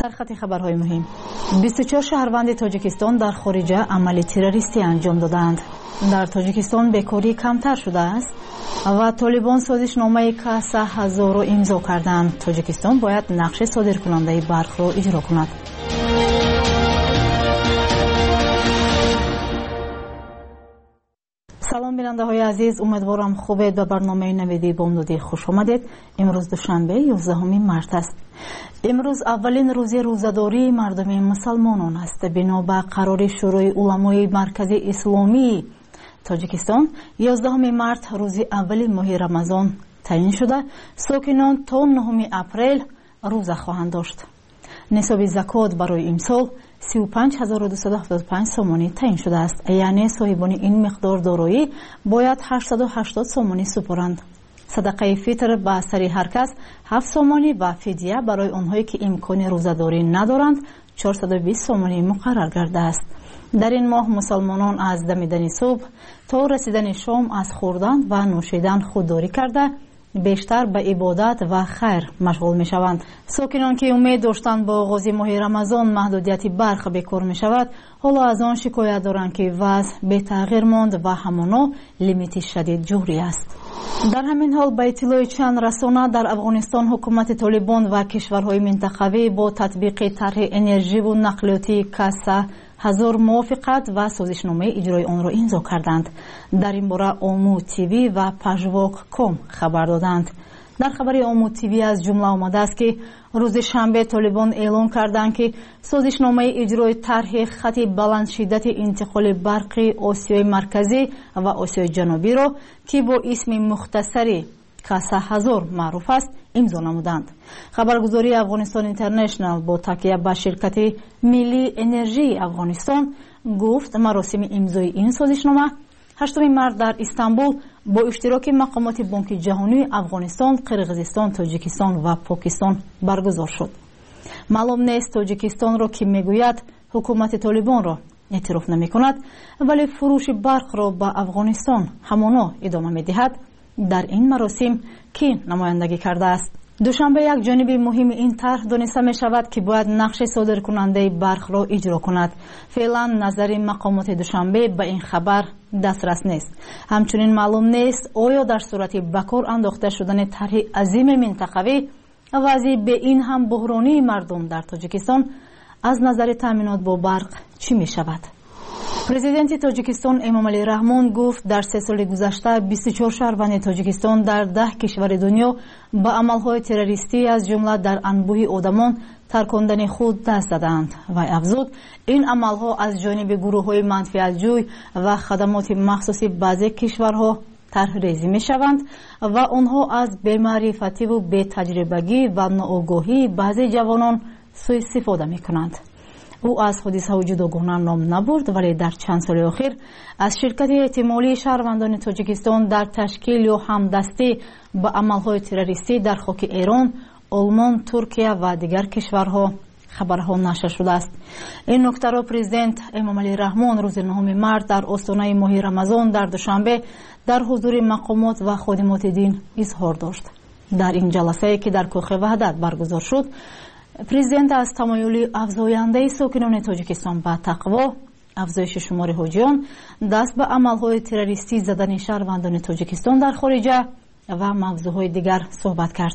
سرخط خبرهای مهم. 24 شهروند تاجیکستان در خارج عمل تروریستی انجام دادند. در تاجیکستان بیکاری کمتر شده است و طالبان سازشنامه کاس 1000 را امضا کردند. تاجیکستان باید نقش صادرکننده برق را اجرا کند. سلام بیننده های عزیز، امیدوارم خوبید. به برنامه نویدی بامدادی خوش آمدید. امروز دوشنبه 11 مارس است. امروز اولین روز روزه‌داری مردم مسلمانان است. بنا به قرار شورای علمای مرکزی اسلامی تاجیکستان 11 مارس روز اول ماه رمضان تعیین شده. ساکنان تا 9 اپریل روزه خواهند داشت. نصاب زکات برای امسال 35275 سومانی تعیین شده است. یعنی صاحبان این مقدار دارایی باید 880 سومانی سپارند. صدقه فطر به سر هر کس 7 سومانی و فدیه برای آنهایی که امکان روزه‌داری ندارند 420 سومانی مقرر کرده است. در این ماه مسلمانان از دمیدن صبح تا رسیدن شام از خوردن و نوشیدن خودداری کرده بیشتر به عبادت و خیر مشغول می شوند. ساکنان که امید داشتند با آغاز ماه رمضان محدودیت برق بکار می شود، حالا از آن شکایت دارند که وضع به تغییر ماند و همانا لیمیت شدید جوری است. در همین حال به اطلاع چند رسانه در افغانستان حکومت طالبان و کشورهای منطقوی با تطبیق طرح انرژی و نقلیاتی کاس 1000 موافقت و سازشنامه اجرای آن را امضا کردند. در این باره آمو تیوی و پژواک کام خبر دادند. در خبر آمو تیوی از جمله آمده است که روز شنبه طالبان اعلام کردند که سازشنامه اجرای طرح خط بلند شدت انتقال برقی آسیای مرکزی و آسیای جنوبی را که با اسم مختصری کاس 1000 معروف است امضا نمودند. خبرگزاری افغانستان اینترنشنال با تکیه به شرکت ملی انرژی افغانستان گفت مراسم امضای این سازشنامه 8 مارس در استانبول با اشتراک مقامات بانک جهانی افغانستان، قرقیزستان، تاجیکستان و پاکستان برگزار شد. معلوم نیست تاجیکستان را که میگوید حکومت طالبان را اعتراف نمی کند ولی فروش برق را به افغانستان همانا ادامه می دهد. در این مراسم کی نمایندگی کرده است؟ دوشنبه یک جانب مهم این طرح دانسته می شود که باید نقش صادرکننده برق را اجرا کند. فعلا نظر مقامات دوشنبه به این خبر دسترس نیست. همچنین معلوم نیست آیا در صورت بکار انداخته شدن طرح عظیم منطقوی وضع به این هم بحرانی مردم در تاجیکستان از نظر تامینات با برق چی می شود؟ پرزیدنت تاجیکستان امامعلی رحمان گفت در 3 سال گذشته 24 شهروند تاجیکستان در 10 کشور دنیا به عملهای تروریستی از جمله در انبوه آدمان ترکاندن خود دست زدند و افزود این عملها از جانب گروه‌های منفعت‌جوی و خدمات مخصوص بعضی کشورها طرح‌ریزی می‌شوند و آنها از بی‌معرفتی و بی‌تجربگی و ناآگاهی بعضی جوانان سوء استفاده می‌کنند. او از حادثه جداگانه نام نبرد ولی در چند سال اخیر از شرکت احتمالی شهروندان تاجیکستان در تشکیل یا همدستی به عملهای تروریستی در خاک ایران، آلمان، ترکیه و دیگر کشورها خبرها نشر شده است. این نکته را پرزیدنت امامعلی رحمان روز 9 مارس در آستانه ماه رمضان در دوشنبه در حضور مقامات و خادمات دین اظهار داشت. در این جلسه که در کاخ وحدت برگزار شد، پرزیدنت از تمایل افزاینده ساکنان تاجیکستان به تقوا، افزایش شمار حاجیان، دست به عملهای تروریستی زدن شهروندان تاجیکستان در خارجه و موضوعهای دیگر صحبت کرد.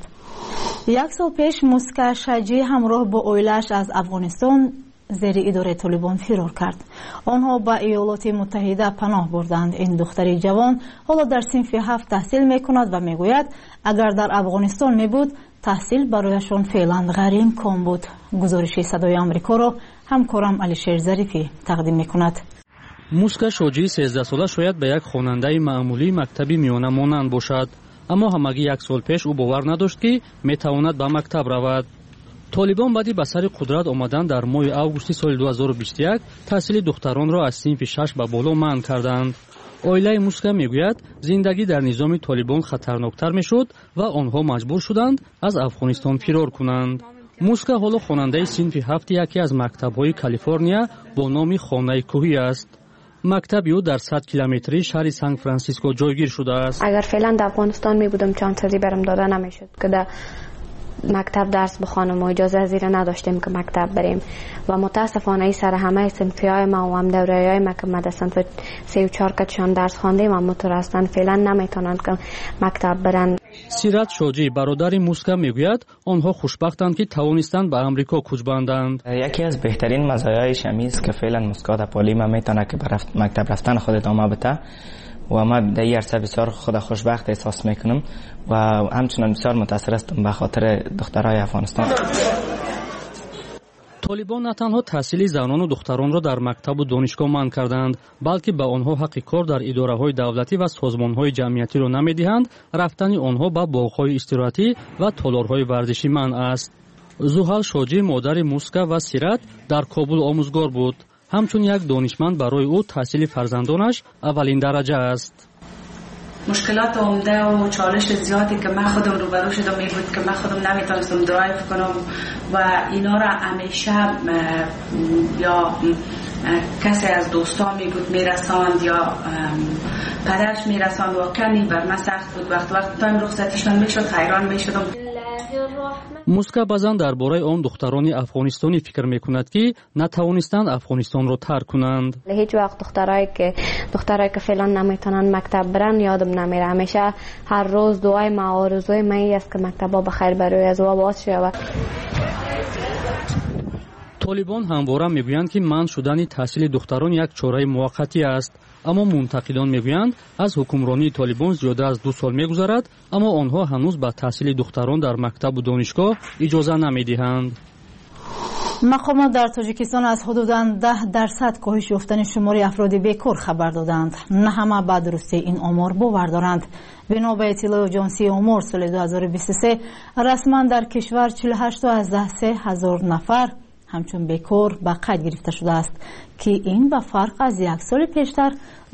1 سال پیش موسکا شجی همراه با اویلش از افغانستان زیر اداره طالبان فرار کرد. آنها به ایالات متحده پناه بردند. این دختر جوان حالا در صنف 7 تحصیل میکند و میگوید اگر در افغانستان میبود تحصیل برایشان فعلا غیر امکان بود. گزارش صدای آمریکا را همکارم علیشیر ظریفی تقدیم میکند. موسکا شجی 13 ساله شاید به یک خواننده معمولی مکتبی میانه مانند باشد، اما همگی 1 سال پیش او باور نداشت که میتواند به مکتب رود. طالبان بعدی به سر قدرت آمدن در ماه اوگوست سال 2021 تحصیل دختران را از صنف 6 به بالا منع کردند. اویلای موسکا میگوید زندگی در نظام طالبان خطرناکتر میشد و آنها مجبور شدند از افغانستان فرار کنند. موسکا حالا خواننده صنف 7 یکی از مکتب‌های کالیفرنیا با نام خانه کوهی است. مکتب او در 100 کیلومتری شهر سان فرانسیسکو جایگیر شده است. اگر فعلا در افغانستان می بودم چانسزی برم داده نمیشد که در مکتب درس بخوانم و اجازه زیر نداشتیم که مکتب بریم و متاسفانه این سر همه صنفیای ما و هم دوره‌های ما که مدرسه 3 و 4 کتشان درس خواندیم و مترستن فعلا نمیتونن که مکتب برن. سیرات شوجی برادری موسکا میگوید آنها خوشبختند که توانستند به آمریکا کوچ بندند. یکی از بهترین مزایایش همیست که فعلا موسکا در پالیما میتونه که به مکتب رفتن خود ادامه بده و ما در این عرصه بسیار خود خوشبخت احساس میکنم و همچنان بسیار متاثر هستم به خاطر دخترای افغانستان. طالبان نه تنها تحصیل زنان و دختران را در مکتب و دانشگاه منع کردند، بلکه به آنها حق کار در اداره‌های دولتی و سازمان‌های جمعیتی را نمی‌دهند. رفتن آنها به باغ‌های استراحتی و تالارهای ورزشی منع است. زوحل شوجی مادر موسکا و سیرات در کابل آموزگار بود. همچون یک دانشمند برای او تحصیل فرزندانش اولین درجه است. مشکلات عمده و چالش زیادی که من خودم روبرو شدم می بود که من خودم نمیتونستم درایو کنم و اینا را همیشه یا کسی از دوستان می بود میرساند یا پدرش میرساند و کنی بر من سخت بود. وقت تایم رخصتیشان میشد حیران میشدم. موسکا بازن درباره آن دختران افغانستانی فکر میکند که نتوانستند افغانستان را ترک کنند. هیچ وقت دخترایی که فعلا نمیتونن مکتب برن یادم نمیره. همیشه هر روز دعای ما و آرزوی من است که مکتبا بخیر برای از و باز شود. طالبان همواره میگویند که منع شدن تحصیل دختران یک چاره موقتی است، اما منتقدان میگویند از حکمرانی طالبان زیاده از 2 سال میگذرد، اما آنها هنوز به تحصیل دختران در مکتب و دانشگاه اجازه نمیدهند. مقامات در تاجیکستان از حدوداً 10% کاهش یافتن شمار افراد بیکار خبر دادند. نه همه به درستی این آمار باور دارند. بنا به اطلاع آژانسی آمار سال 2023 رسما در کشور 48,003 نفر همچون بیکار به قید گرفته شده است که این به فرق از یک سال پیشتر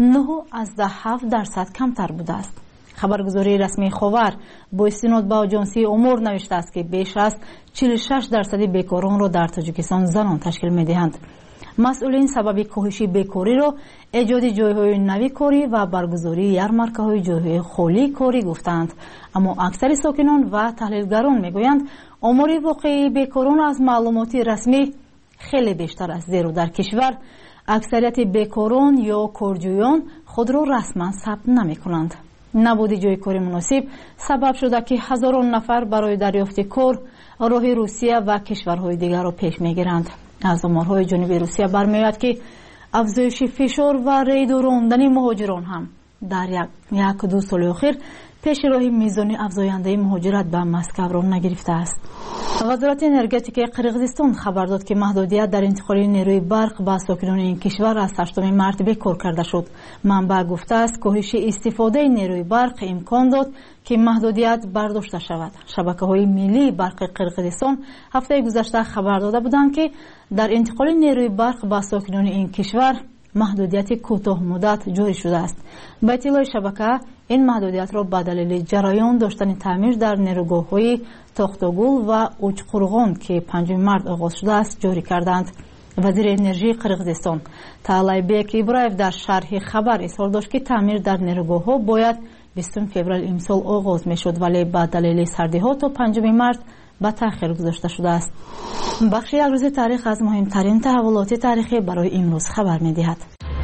9.7% کمتر بوده است. خبرگزاری رسمی خاور با استناد به آژانسی امور نوشته است که بیش از 46% بیکاران را در تاجیکستان زنان تشکیل می‌دهند. مسئولین سبب کاهش بیکاری را ایجاد جای‌های نوی کاری و برگزاری یارمارکه‌های جای‌های خالی کاری گفتند، اما اکثر ساکنان و تحلیلگران می‌گویند آمار واقعی بیکاران از معلومات رسمی خیلی بیشتر است، زیرا در کشور اکثریت بیکاران یا کارجویان خود را رسما ثبت نمی‌کنند. نبود جای کاری مناسب سبب شده که هزاران نفر برای دریافت کار راه روسیه و کشورهای دیگر را پیش می‌گیرند. از آمارهای جانب روسیه برمی‌آید که افزایش فشار و ریل راندن مهاجران هم در 1-2 سال اخیر پیش راه میزان افزاینده مهاجرت به مسکو را نگرفته است. وزارت انرژتیک قرقیزستان خبر داد که محدودیت در انتقال نیروی برق به ساکنان این کشور از 8 مارس بیکار کرده شد. منبع گفته است کاهش استفاده نیروی برق امکان داد که محدودیت برداشته شود. شبکه‌های ملی برق قرقیزستان هفته گذشته خبر داده بودند که در انتقال نیروی برق به ساکنان این کشور محدودیت کوتاه مدت جاری شده است. به اطلاع شبکه این محدودیت را به دلیل جریان داشتن تعمیر در نیروگاه‌های تاختاگول و اوچقرغان که 5 مارس آغاز شده است جاری کردند. وزیر انرژی قرقیزستان طالایبک ابراهیم در شرح خبر اظهار داشت که تعمیر در نیروگاه‌ها باید 20 فوریه امسال آغاز می‌شد، ولی به دلیل سردی‌ها تا 5 مارس به تأخیر گذاشته شده است. بخش یک روز تاریخ از مهمترین تحولات تاریخی برای امروز خبر می‌دهد.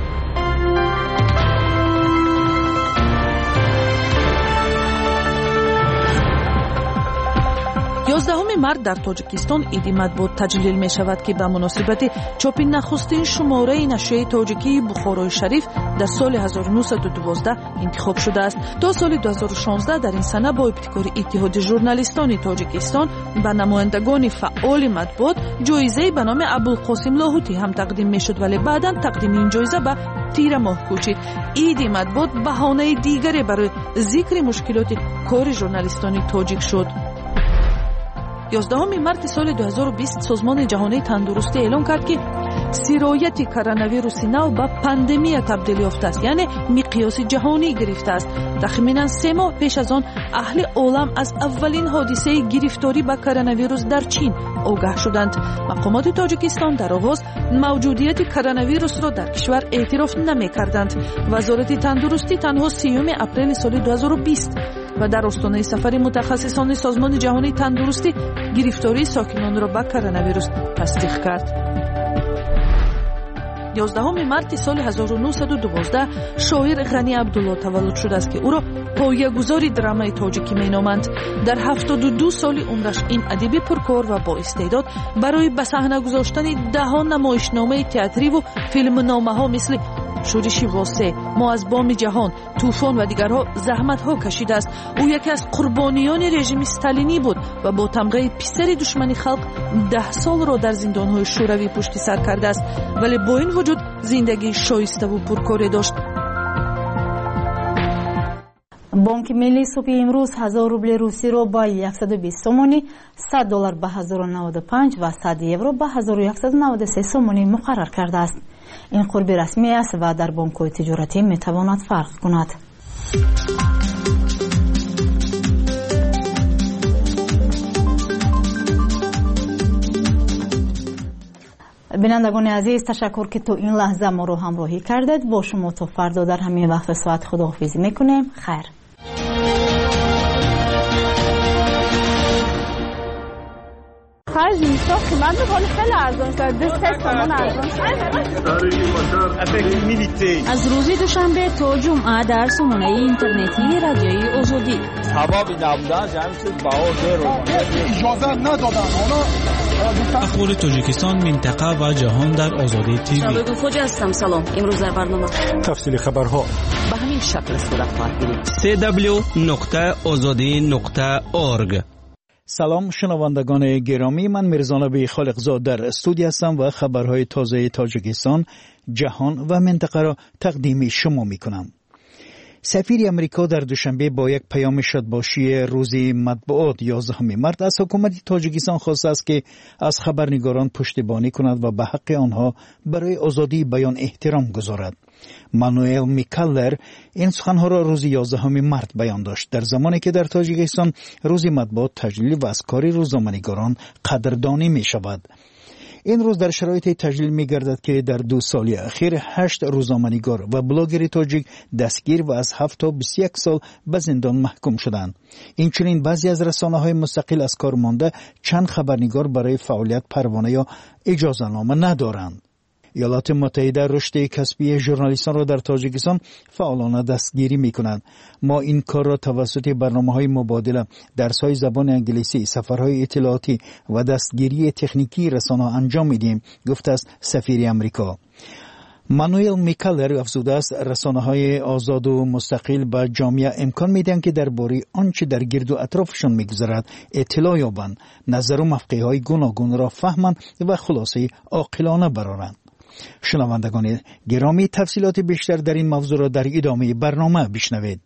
11 март дар тоҷикистон иди матбуот таҷлил мешавад ки ба муносибати чопи нахустин шумораи нашрияи тоҷикии бухорои шариф дар соли 1912 интихоб шудааст. то соли 2016 дар ин сана бо ибтикори иттиҳоди журналистони тоҷикистон ба намояндагони фаъоли матбуот ҷоизае ба номи абулқосим лоҳутӣ ҳам тақдим мешуд, вале баъдан тақдими ин ҷоиза ба тира моҳ кӯчид. иди матбуот баҳонаи дигаре барои зикри мушкилоти кори журналистони тоҷик шуд. 11 марти соли 2020 созмони ҷаҳонии тандурустӣ эълон кард ки сирояти коронавируси нав ба пандемия табдил ёфтааст, яъне миқёси ҷаҳонӣ гирифтааст. тахминан 3 моҳ пеш аз он аҳли олам аз аввалин ҳодисаи гирифторӣ ба коронавирус дар чин огаҳ шуданд. мақомоти тоҷикистон дар оғоз мавҷудияти коронавирусро дар кишвар эътироф намекарданд. вазорати тандурустӣ танҳо 3 апрели соли 2020 و در آستانه سفر متخصصان سازمان جهانی تندرستی گرفتاری ساکنان را به کرونا تصدیق کرد. 11 مارس سال 1912 شاعر غنی عبدالله تولد شده است که او را پایه‌گذار درامای تاجیکی مینامند. در 72 سال عمرش این ادیب پرکار و با استعداد برای به صحنه گذاشتن دهان نمایشنامه تئاتری و فیلمنامه‌ها مثل شورش واسه، ما از بام جهان، طوفان و دیگرها زحمت‌ها کشیده است. او یکی از قربانیان رژیم استالینی بود و با تمغه پسر دشمن خلق 10 سال را در زندان‌های شوروی پشت سر کرده است، ولی با این وجود زندگی شایسته و پرکاری داشت. بانک ملی صبح امروز 1000 روبل روسی رو با 120 سومونی، $100 به 1095 و 100 یورو به 1193 سومونی مقرر کرده است. این قربی رسمی است و در بانک‌های تجارتی میتواند فرق کند. بینندگان عزیز، تشکر که تو این لحظه ما رو همراهی کردید. با شما تا فردا در همین وقت ساعت خداحافظی میکنیم. خیر. خرج میشه قیمت حال خیلی ارزان شده. 2 تومان ارزان شده. از روز دوشنبه تا جمعه در سامانه اینترنتی رادیوی آزادی. سبب نبودن جمع شد بها اجازه ندادن. اخبار تاجیکستان، منطقه و جهان در آزادی تیوی. شباب فوجی هستم. سلام. امروز در برنامه تفصیل خبرها به همین شکل صورت خواهد گرفت. www.azadi.org. سلام شنوندگان گرامی، من میرزا نبی خالقزاد در استودیو هستم و خبرهای تازه تاجیکستان، جهان و منطقه را تقدیم شما میکنم. سفیر امریکا در دوشنبه با یک پیام شادباشی روز مطبوعات 11 مارس از حکومت تاجیکستان خواسته است که از خبرنگاران پشتیبانی کند و به حق آنها برای آزادی بیان احترام گذارد. مانوئل میکالر این سخنها را روز 11 مارس بیان داشت، در زمانی که در تاجیکستان روز مطبوعات تجلیل و از کار روزنامه‌نگاران قدردانی می شود. این روز در شرایط تجلیل می گردد که در 2 سال اخیر 8 روزنامه‌نگار و بلاگر تاجیک دستگیر و از 7 تا 21 سال به زندان محکوم شدند. اینچنین بعضی از رسانه‌های مستقل از کار مانده، چند خبرنگار برای فعالیت پروانه یا اجازه‌نامه ندارند. ایالات متحده رشد کسبی ژورنالیستان را در تاجیکستان فعالانه دستگیری می‌کند. ما این کار را توسط برنامه‌های مبادله، درس‌های زبان انگلیسی، سفرهای اطلاعاتی و دستگیری تکنیکی رسانه‌ها انجام می‌دهیم، گفته است سفیر امریکا. مانوئل میکالر افزوده است رسانه‌های آزاد و مستقل به جامعه امکان می‌دهند که درباره آنچه در گرد و اطرافشان می‌گذرد اطلاع یابند، نظر و موقع‌های گوناگون را فهمند و خلاصه عاقلانه برآورند. شنوندگان گرامی، تفصیلات بیشتر در این موضوع را در ادامه برنامه بشنوید.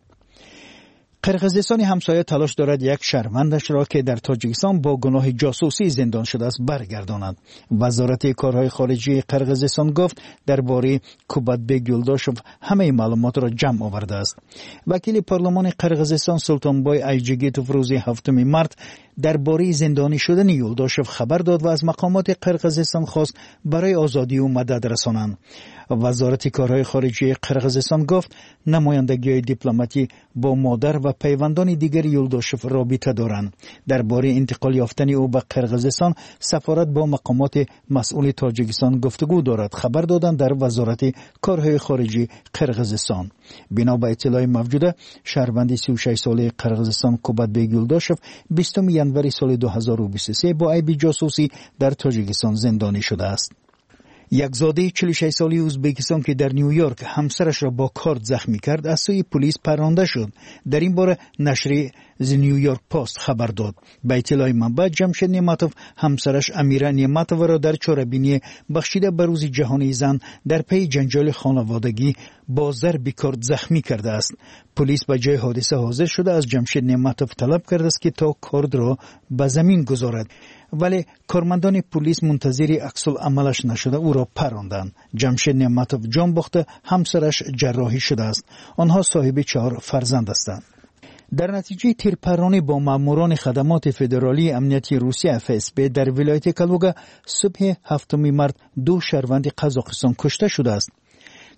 قرقیزستان همسایه تلاش دارد یک شهروندش را که در تاجیکستان با گناه جاسوسی زندان شده است برگرداند. وزارت کارهای خارجی قرقیزستان گفت درباره کوباتبک یولداشوف همه معلومات را جمع آورده است. وکیل پارلمان قرقیزستان سلطانبای ایجگیتوف روز 7 مارس درباره زندانی شدن یولداشوف خبر داد و از مقامات قرقیزستان خواست برای آزادی او مدد رسانند. وزارت کارهای خارجی قرقیزستان گفت نمایندگی‌های دیپلماتی با مادر و پیوندان دیگر یولداشوف رابطه دارند. درباره انتقال یافتن او به قرقیزستان سفارت با مقامات مسئول تاجیکستان گفتگو دارد، خبر دادند در وزارت کارهای خارجی قرقیزستان. بنا به اطلاع موجوده، شهروند 36 ساله قرقیزستان کوباتبک یولداشوف 20 ژانویه سال 2023 با عیب جاسوسی در تاجیکستان زندانی شده است. یک زاده 46 سالی ازبکستان که در نیویورک همسرش را با کارد زخمی کرد از سوی پلیس پرانده شد. در این باره نشریه نیویورک پست خبر داد. به اطلاع منبع، جمشید نعمتوف همسرش امیره نعمتوف را در چهاربینی بخشیده به روز جهانی زن در پی جنجال خانوادگی با ضرب کارد زخمی کرده است. پلیس به جای حادثه حاضر شده از جمشید نعمتوف طلب کرده است که تا کارد را به زمین گذارد، ولی کارمندان پلیس منتظر عکس العملش نشده او را پراندند. جمشید نعمتوف جان باخته، همسرش جراحی شده است. آنها صاحب 4 فرزند هستند. در نتیجه تیرپرانی با ماموران خدمات فدرالی امنیتی روسیه FSB در ولایت کالوگا صبح 7 مارس 2 شهروند قزاقستان کشته شده است.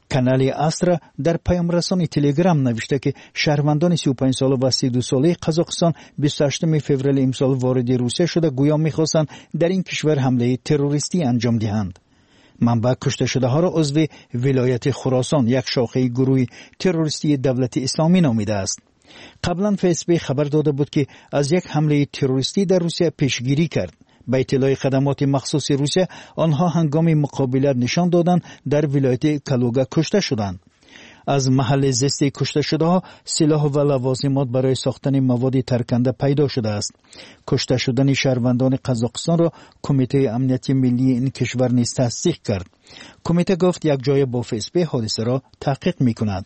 کانال استرا در پیام رسانی تلگرام نوشته که شهروندان 35 ساله و 32 ساله قزاقستان 28 فوریه امسال وارد روسیه شده گویا می‌خواستند در این کشور حمله تروریستی انجام دهند. منبع کشته شده ها را عضو ولایت خراسان یک شاخه گروه تروریستی دولت اسلامی نامیده است. قبلا فیسبوک خبر داده بود که از یک حمله تروریستی در روسیه پیشگیری کرد. به اطلاع خدمات مخصوص روسیه آنها هنگام مقابلت نشان دادند در ولایت کالوگا کشته شدند. از محل زیست کشته شده ها سلاح و لوازمات برای ساختن مواد ترکنده پیدا شده است. کشته شدن شهروندان قزاقستان را کمیته امنیتی ملی این کشور نیز تصدیق کرد. کمیته گفت یک جای با فیسبوک حادثه را تحقیق می‌کند.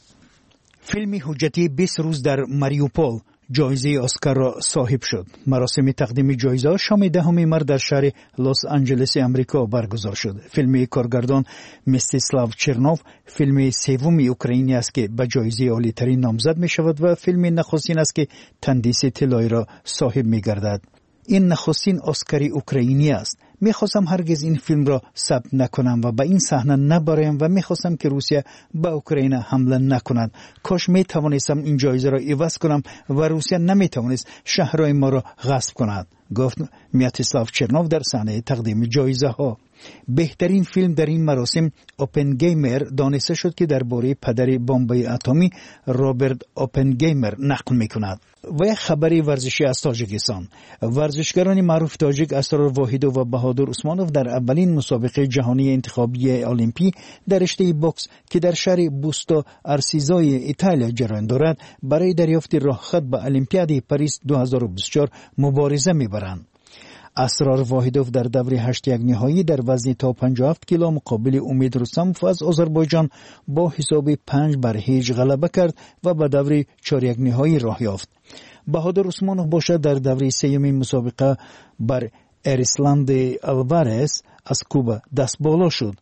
فیلم حجتی 20 روز در ماریوپول جایزه اسکار را صاحب شد. مراسم تقدیم جایزه شام 10 مارس در شهر لس آنجلس امریکا برگزار شد. فیلم کارگردان مستیسلاو چرنوف فیلم سوم اوکراینی است که به جایزه عالی‌ترین نامزد می شود و فیلم نخستین است که تندیس طلایی را صاحب می گردد. این نخستین اسکاری اوکراینی است. میخواستم هرگز این فیلم را ثبت نکنم و به این صحنه نبرایم و میخواستم که روسیه به اوکراین حمله نکند. کاش میتوانستم این جایزه را عوض کنم و روسیه نمیتوانست شهرهای ما را غصب کند، گفت میاتسلاو چرنوف در صحنه تقدیم جایزه ها. بهترین فیلم در این مراسم اوپنگیمر دانسته شد که درباره پدر بمب اتمی رابرت اوپنگیمر نقل میکند. و یک خبری ورزشی از تاجیکستان. ورزشکاران معروف تاجیک اسرار واحدوف و بهادر عثمانوف در اولین مسابقه جهانی انتخابی المپی در رشته بوکس که در شهر بوستا ارسیزای ایتالیا جریان دارد برای دریافت راهخط به المپیاد پاریس 2024 مبارزه میبرند. اسرار واحدوف در دور 8 نهایی در وزن تا 57 کیلو مقابل امید رستموف از آذربایجان با حساب 5-0 غلبه کرد و به دور 4 نهایی راه یافت. بهادر عثمانوف باشد در دوره سوم مسابقه بر اریسلاند الوارز از کوبا دست بالا شد.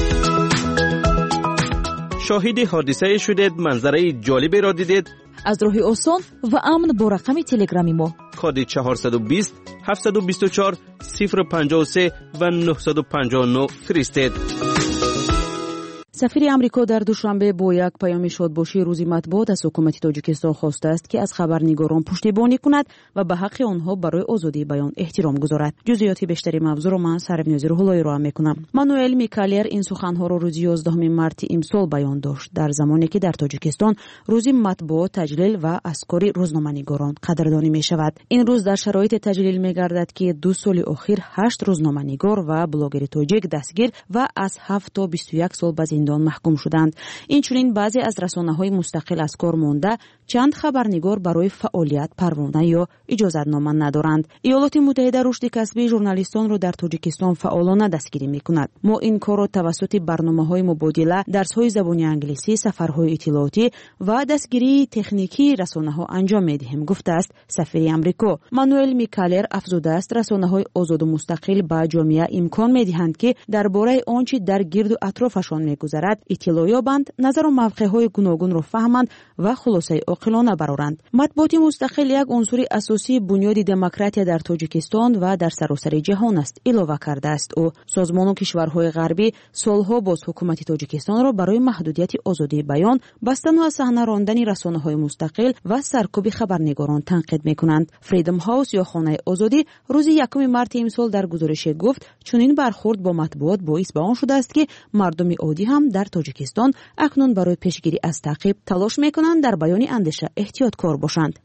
شاهد حادثه شدید، منظره جالبی را دیدید؟ از راه آسان و امن با رقم تلگرامی ما کد 420 724 053 و 959 فرستید. سفیر امریکا در دوشنبه با یک پیام شادباشی روزی مطبوعات از حکومت تاجیکستان خواسته است که از خبرنگاران پشتیبانی کند و به حق آنها برای آزادی بیان احترام گذارد. جزئیات بیشتری موضوع را من سربنیازی روح‌اللهی را میکنم. مانوئل میکالر این سخنها را روز 11 مارس امسال بیان داشت در زمانی که در تاجیکستان روزی مطبوعات تجلیل و عسکری روزنامه‌نگاران قدردانی می شود. این روز در شرایط تجلیل می‌گردد که 2 سال اخیر 8 روزنامه‌نگار و بلاگر تاجیک دستگیر و از 7 تا 21 سال به زندان محکوم شدند. اینچنین بعضی از رسانه‌های مستقل از کار مانده، چند خبرنگار برای فعالیت پروانه یا اجازتنامه ندارند. ایالات متحده رشد کسبی ژورنالیستان را در تاجیکستان فعالانه دستگیری می‌کند. ما این کار را توسط برنامه‌های مبادله، درس‌های زبان انگلیسی، سفرهای اطلاعاتی و دستگیری تکنیکی رسانه‌ها انجام می‌دهیم، گفته است سفیر آمریکا. مانوئل میکالر افزوده است رسانه‌های آزاد و مستقل به جامعه امکان می‌دهند که درباره آنچه در گرد و اطرافشان می‌گذرد اطلاع یابند، نظر و موقع‌های گوناگون را فهمند و خلاصه عاقلانه برآورند. مطبوعات مستقل یک عنصر اساسی بنیاد دموکراسی در تاجیکستان و در سراسر جهان است، اضافه کرده است. او سازمان و کشورهای غربی سالها باز حکومت تاجیکستان را برای محدودیت آزادی بیان، بستن و از صحنه راندن رسانه‌های مستقل و سرکوب خبرنگاران تنقید می‌کنند. فریدم هاوس یا خانه آزادی روز 1 مارس امسال در گزارش گفت چنین برخورد با مطبوعات باعث به آن شده است که مردم عادی هم در تاجیکستان اکنون برای پیشگیری از تعقیب تلاش می‌کنند در بیان اندیشه احتیاطکار باشند.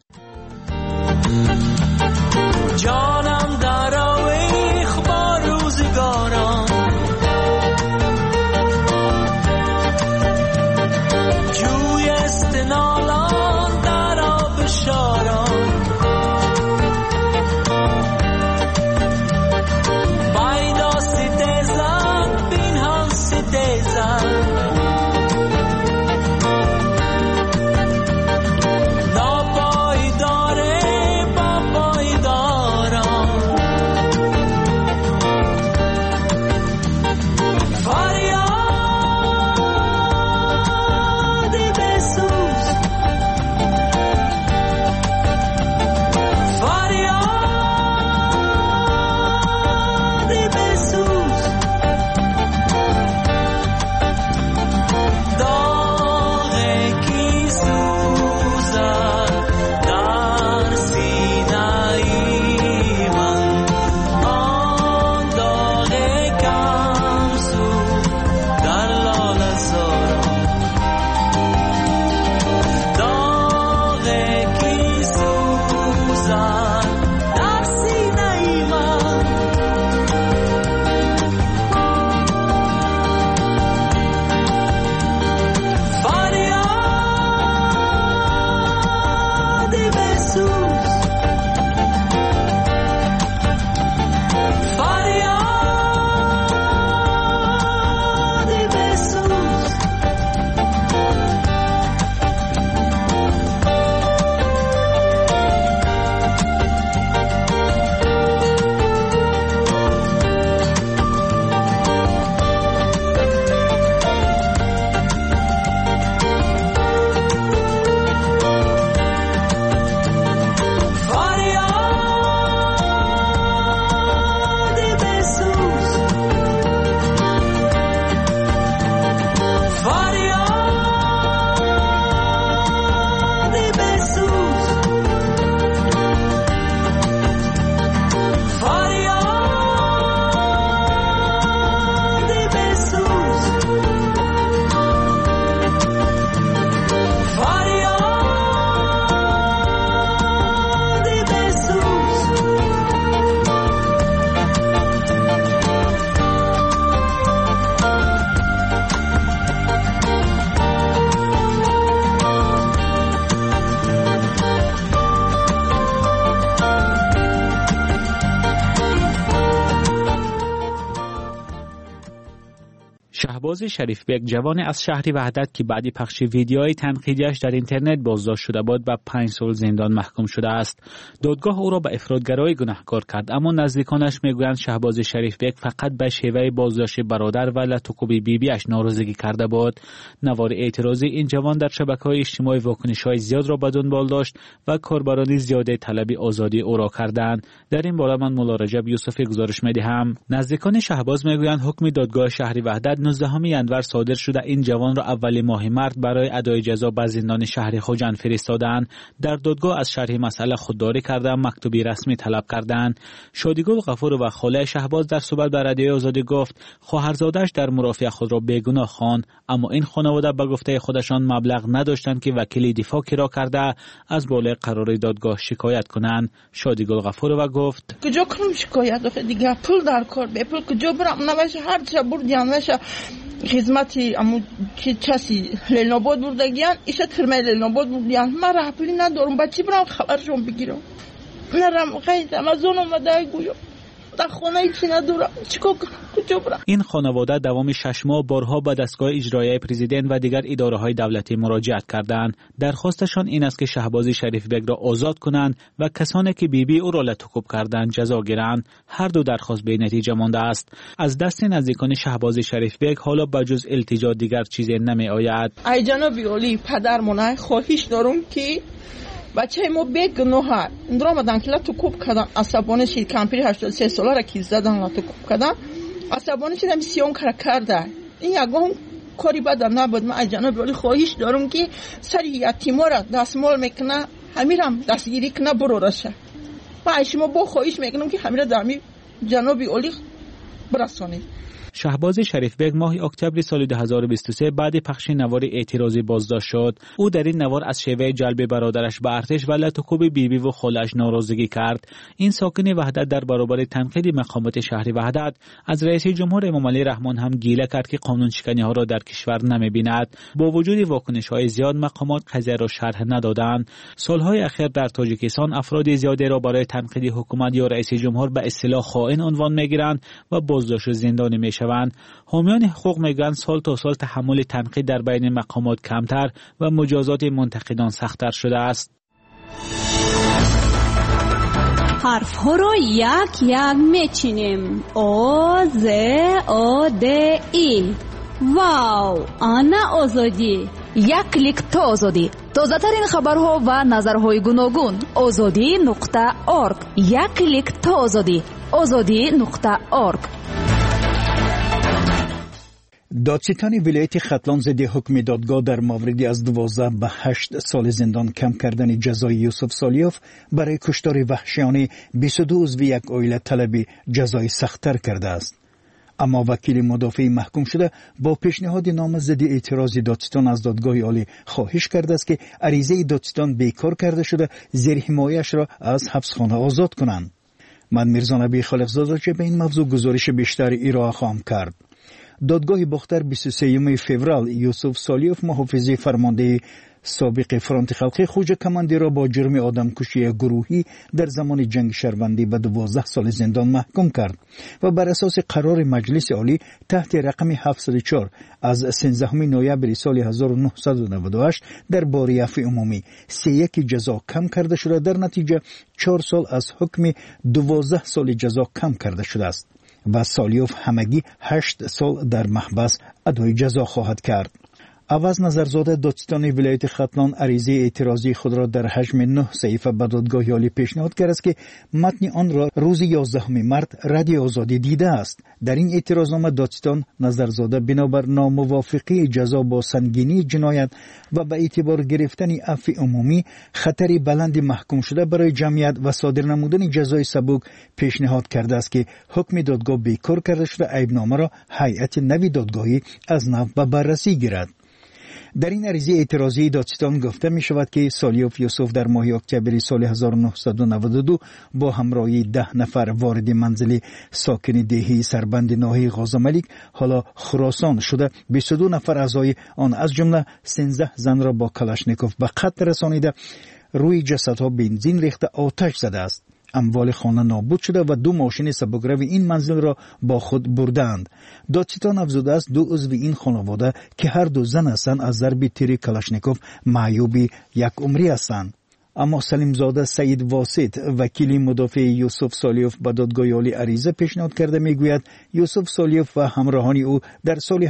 جانم در آویخ با روزگاران، جوی استنالان در آب شاران، بایدا ستیزن بین هم ستیزن، ناپایداره با پایداران. شهباز شریفبگ جوان از شهر وحدت که بعد پخش ویدیوهای تنقیدیش در اینترنت بازداشت شده بود به 5 سال زندان محکوم شده است. دادگاه او را به افراطگرایی گناهکار کرد، اما نزدیکانش میگویند شهباز شریفبگ فقط به شیوه بازداشت برادر و لطوکوب بیبیش ناراضگی کرده بود. نوار اعتراضی این جوان در شبکه‌های اجتماعی واکنش‌های زیاد را به دنبال داشت و کاربران زیاد طلب آزادی او را کردند. در این باره من مولا رجب یوسفی گزارش می‌دهم. نزدیکان شهباز میگویند حکم دادگاه شهر وحدت 19 انور صادر شده. این جوان را اول ماه مارس برای ادای جزا به زندان شهر خوجند فرستادند. در دادگاه از شرح مسئله خودداری کردند، مکتوبی رسمی طلب کردند. شادیگل غفور و خاله شهباز در صحبت با رادیوی آزادی گفت خواهرزادش در مرافع خود را بیگناه خواند، اما این خانواده به گفته خودشان مبلغ نداشتند که وکیل دفاع کرا کرده از بالای قرار دادگاه شکایت کنند. شادیگل غفور و گفت کجا کنم شکایت آخه دیگه پول در کار به پول کجا برم نمیشه هر چه بردیان نشه خدمتی امو که چسی لیلناباد بردگیان ایشا ترمه لیلناباد بردیان من راه پولی ندارم بچی برام خبرشون بگیرم نرم قید امازون اومده گویم در خونه چی ندارم چیکار کنم کجا برم. این خانواده دوام 6 ماه بارها به دستگاه اجرایی پرزیدنت و دیگر اداره‌های دولتی مراجعت کردند. درخواستشان این است که شهباز شریفبگ را آزاد کنند و کسانی که بیبی او را لطوکوب کردند جزا گیرند. هر دو درخواست به نتیجه مانده است. از دست نزدیکان شهباز شریفبگ حالا بجز التجا دیگر چیزی نمی آید. ای جناب عالی پدرمون خواهش دارم که بچه ما بیگناه درآمدن که لطوکوب کردن عصبانی شد کمپیر 83 ساله را که زدن لطوکوب کردن عصبانی شدم سیون کرده این یگان کاری بد نبود. من جناب عالی خواهش دارم که سر یتیما را دستمال میکنه همیرم دستگیری کنه برورشه و شما با خواهش میکنم که همیرا دمی جناب عالی برسانید. شهباز شریفبگ ماه اکتبر سال 2023 بعد پخش نوار اعتراضی بازداشت شد. او در این نوار از شیوه جلب برادرش به ارتش و لطوکوب بیبی و خالش ناراضگی کرد. این ساکن وحدت در برابر تنقید مقامات شهر وحدت از رئیس جمهور امام علی رحمان هم گیله کرد که قانون شکنی ها را در کشور نمی‌بیند. با وجود واکنش‌های زیاد مقامات قضیه را شرح ندادند. سالهای اخیر در تاجیکستان افراد زیادی را برای تنقید حکومت یا رئیس جمهور به اصطلاح خائن عنوان می‌گیرند و بازداشت و زندانی می‌شوند. حامیان حقوق میگن سال تا سال تحمل تنقید در بین مقامات کمتر و مجازات منتقدان سخت‌تر شده است. حرف ها را یک یک میچینیم. آ ز آ د ای. واو، آنا آزادی. یک کلیک تا آزادی. تازه ترین خبرها و نظرهای گوناگون. azadi.org. یک کلیک تا آزادی. azadi.org. دادستان ولایت ختلان ضد حکم دادگاه در موردی از 12 به 8 سال زندان کم کردن جزای یوسف سالیوف برای کشتار وحشیانه 22 عضو یک عائله طلب جزای سخت‌تر کرده است. اما وکیل مدافع محکوم شده با پیشنهاد نامزد اعتراض دادستان از دادگاه عالی خواهش کرده است که عریضه دادستان بیکار کرده شده زیر حمایه‌اش را از حبسخانه آزاد کنند. من میرزا نبی خالقزاده چه به این موضوع گزارش بیشتر ارائه خواهم کرد. دادگاه باختر 23 فوریه یوسف سالیوف محافظ فرمانده سابق فرانت خلقی خوجه کماندی را با جرم آدمکشی گروهی در زمان جنگ شهروندی به 12 سال زندان محکوم کرد و بر اساس قرار مجلس عالی تحت رقم 704 از 13 نوامبر سال 1998 در باره عفو عمومی 31 جزا کم کرده شده. در نتیجه 4 سال از حکم 12 سال جزا کم کرده شده است و سالیوف همگی 8 سال در محبس ادای جزا خواهد کرد. عوض نظرزاده دادستان ولایت ختلان عریضه اعتراضی خود را در حجم 9 صفحه به دادگاه عالی پیشنهاد کرد است که متن آن را روز 11 مارس رادیو آزادی دیده است. در این اعتراضنامه دادستان نظرزاده بنابر ناموافقی جزا با سنگینی جنایت و به اعتبار گرفتن عفو عمومی خطری بلند محکوم شده برای جمعیت و صادر نمودن جزای سبک پیشنهاد کرده است که حکم دادگاه بیکار کرده شده عیبنامه را هیئت نوی دادگاهی از نو به بررسی گیرد. در این عریضه اعتراضی دادستان گفته می شود که سالیوف یوسف در ماه اکتبر سال 1992 با همراهی 10 نفر وارد منزل ساکن دهی سربند ناحیه غازملیک حالا خراسان شده 22 نفر اعضای آن از جمله 13 زن را با کلاشنیکوف به قتل رسانیده روی جسدها بنزین ریخته آتش زده است. اموال خانه نابود شده و 2 ماشین سبکروی این منزل را با خود بردند. دادستان افزوده است 2 عضو این خانواده که هر 2 زن هستند از ضرب تیر کلاشنیکوف معیوب یک عمری هستند. اما سلیمزاده سعید واسط وکیل مدافع یوسف سالیوف به دادگاه عالی عریضه پیشنهاد کرده میگوید یوسف سالیوف و همراهان او در سال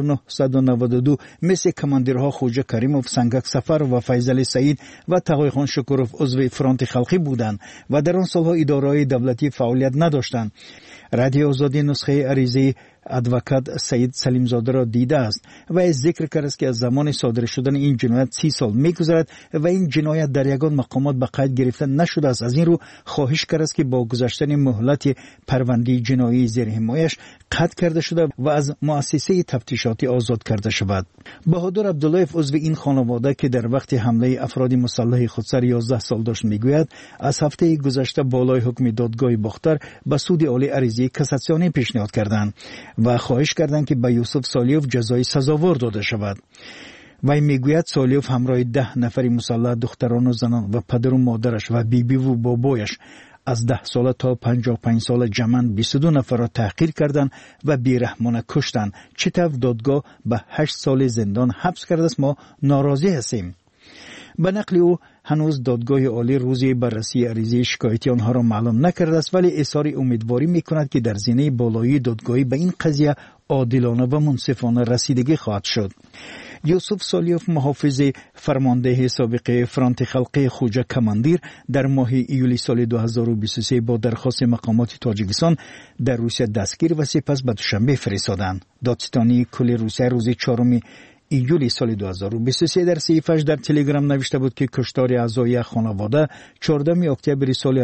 1992 مثل کماندیرها خوجه کریموف، سنگک سفر و فیضل سعید و تقیخان شکروف عضو فرانت خلقی بودند و در آن سالها اداره‌های دولتی فعالیت نداشتند. رادیو آزادی نسخه عریضه ادوکات سعید سلیمزاده را دیده است و از ذکر کرده است که از زمان صادر شدن این جنایت 30 سال می‌گذرد و این جنایت در یگان مقامات به قید گرفته نشده است. از این رو خواهش کرده است که با گذشتن مهلت پرونده جنایی زیر حمایش قطع کرده شده و از مؤسسه تفتیشاتی آزاد کرده شود. بهادر عبداللهیف عضو این خانواده که در وقت حمله افراد مسلح خودسر 11 سال داشت میگوید از هفته گذشته بالای حکم دادگاه باختر به سود عالی عریضه کاساسیونی پیشنهاد کردند و خواهش کردند که به یوسف سالیوف جزای سزاوار داده شود. وی میگوید سالیوف همراه 10 نفر مسلح دختران و زنان و پدر و مادرش و بیبی و بابایش از 10 ساله تا 55 ساله جمعاً 22 نفر را تحقیر کردند و بیرحمانه کشتند. چطور دادگاه به 8 سال زندان حبس کرده است؟ ما ناراضی هستیم. به نقل او هنوز دادگاه عالی روزی بررسی عریضه شکایتی آنها را معلوم نکرده است ولی اظهار امیدواری میکند که در زینه بالایی دادگاهی به این قضیه عادلانه و منصفانه رسیدگی خواهد شد. یوسف سالیوف محافظ فرمانده سابق فرانت خلقی خوجه کماندیر در ماه ایولی سال 2023 با درخواست مقامات تاجیکستان در روسیه دستگیر و سپس به دوشنبه فرستادند. دادستانی کل روسیه روز 4 ایولی سال 2023 در صحیفه‌اش در تلگرام نوشته بود که کشتار اعضای خانواده 14 اکتبر سال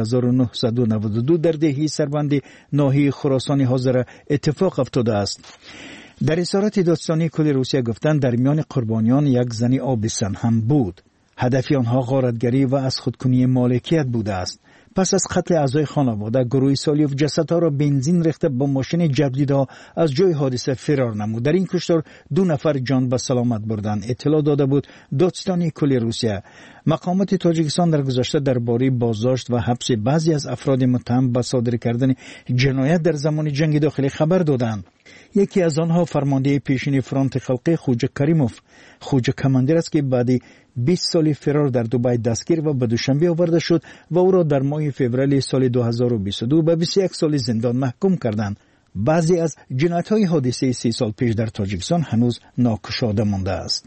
1992 در دهه سربند ناحیه خراسان حاضر اتفاق افتاده است. در اسارت دادستانی کل روسیه گفتند در میان قربانیان یک زن آبستن هم بود. هدف آنها غارتگری و از خودکنی مالکیت بوده است. پس از قتل اعضای خانواده گروه سالیوف جسدها را بنزین ریخته با ماشین جبریده از جای حادثه فرار نمود. در این کشتار 2 نفر جان به سلامت بردند. اطلاع داده بود دادستانی کل روسیه. مقامات تاجیکستان در گذشته درباره بازداشت و حبس بعضی از افراد متهم به صادر کردن جنایت در زمان جنگ داخلی خبر دادند. یکی از آنها فرمانده پیشین فرانت خلقی خوجه کریموف خوجه کماندیر است که بعد 20 سال فرار در دبی دستگیر و به دوشنبه آورده شد و او را در ماه فوریه سال 2022 به 21 سال زندان محکوم کردند. بعضی از جنایت‌های حادثه 30 سال پیش در تاجیکستان هنوز ناگشاده مانده است.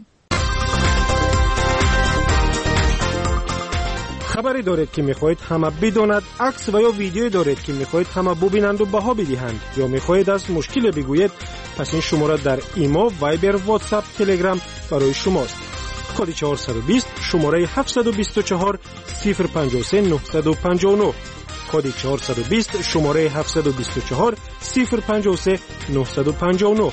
خبری دارید که میخواهید همه بداند، عکس و یا ویدیویی دارید که میخواهید همه ببینند و بها بدهند یا میخواهید از مشکل بگویید، پس این شماره در ایما، وایبر، واتساپ، تلگرام برای شماست. کد 420 شماره 724 053 959 کد 420 شماره 724 053 959.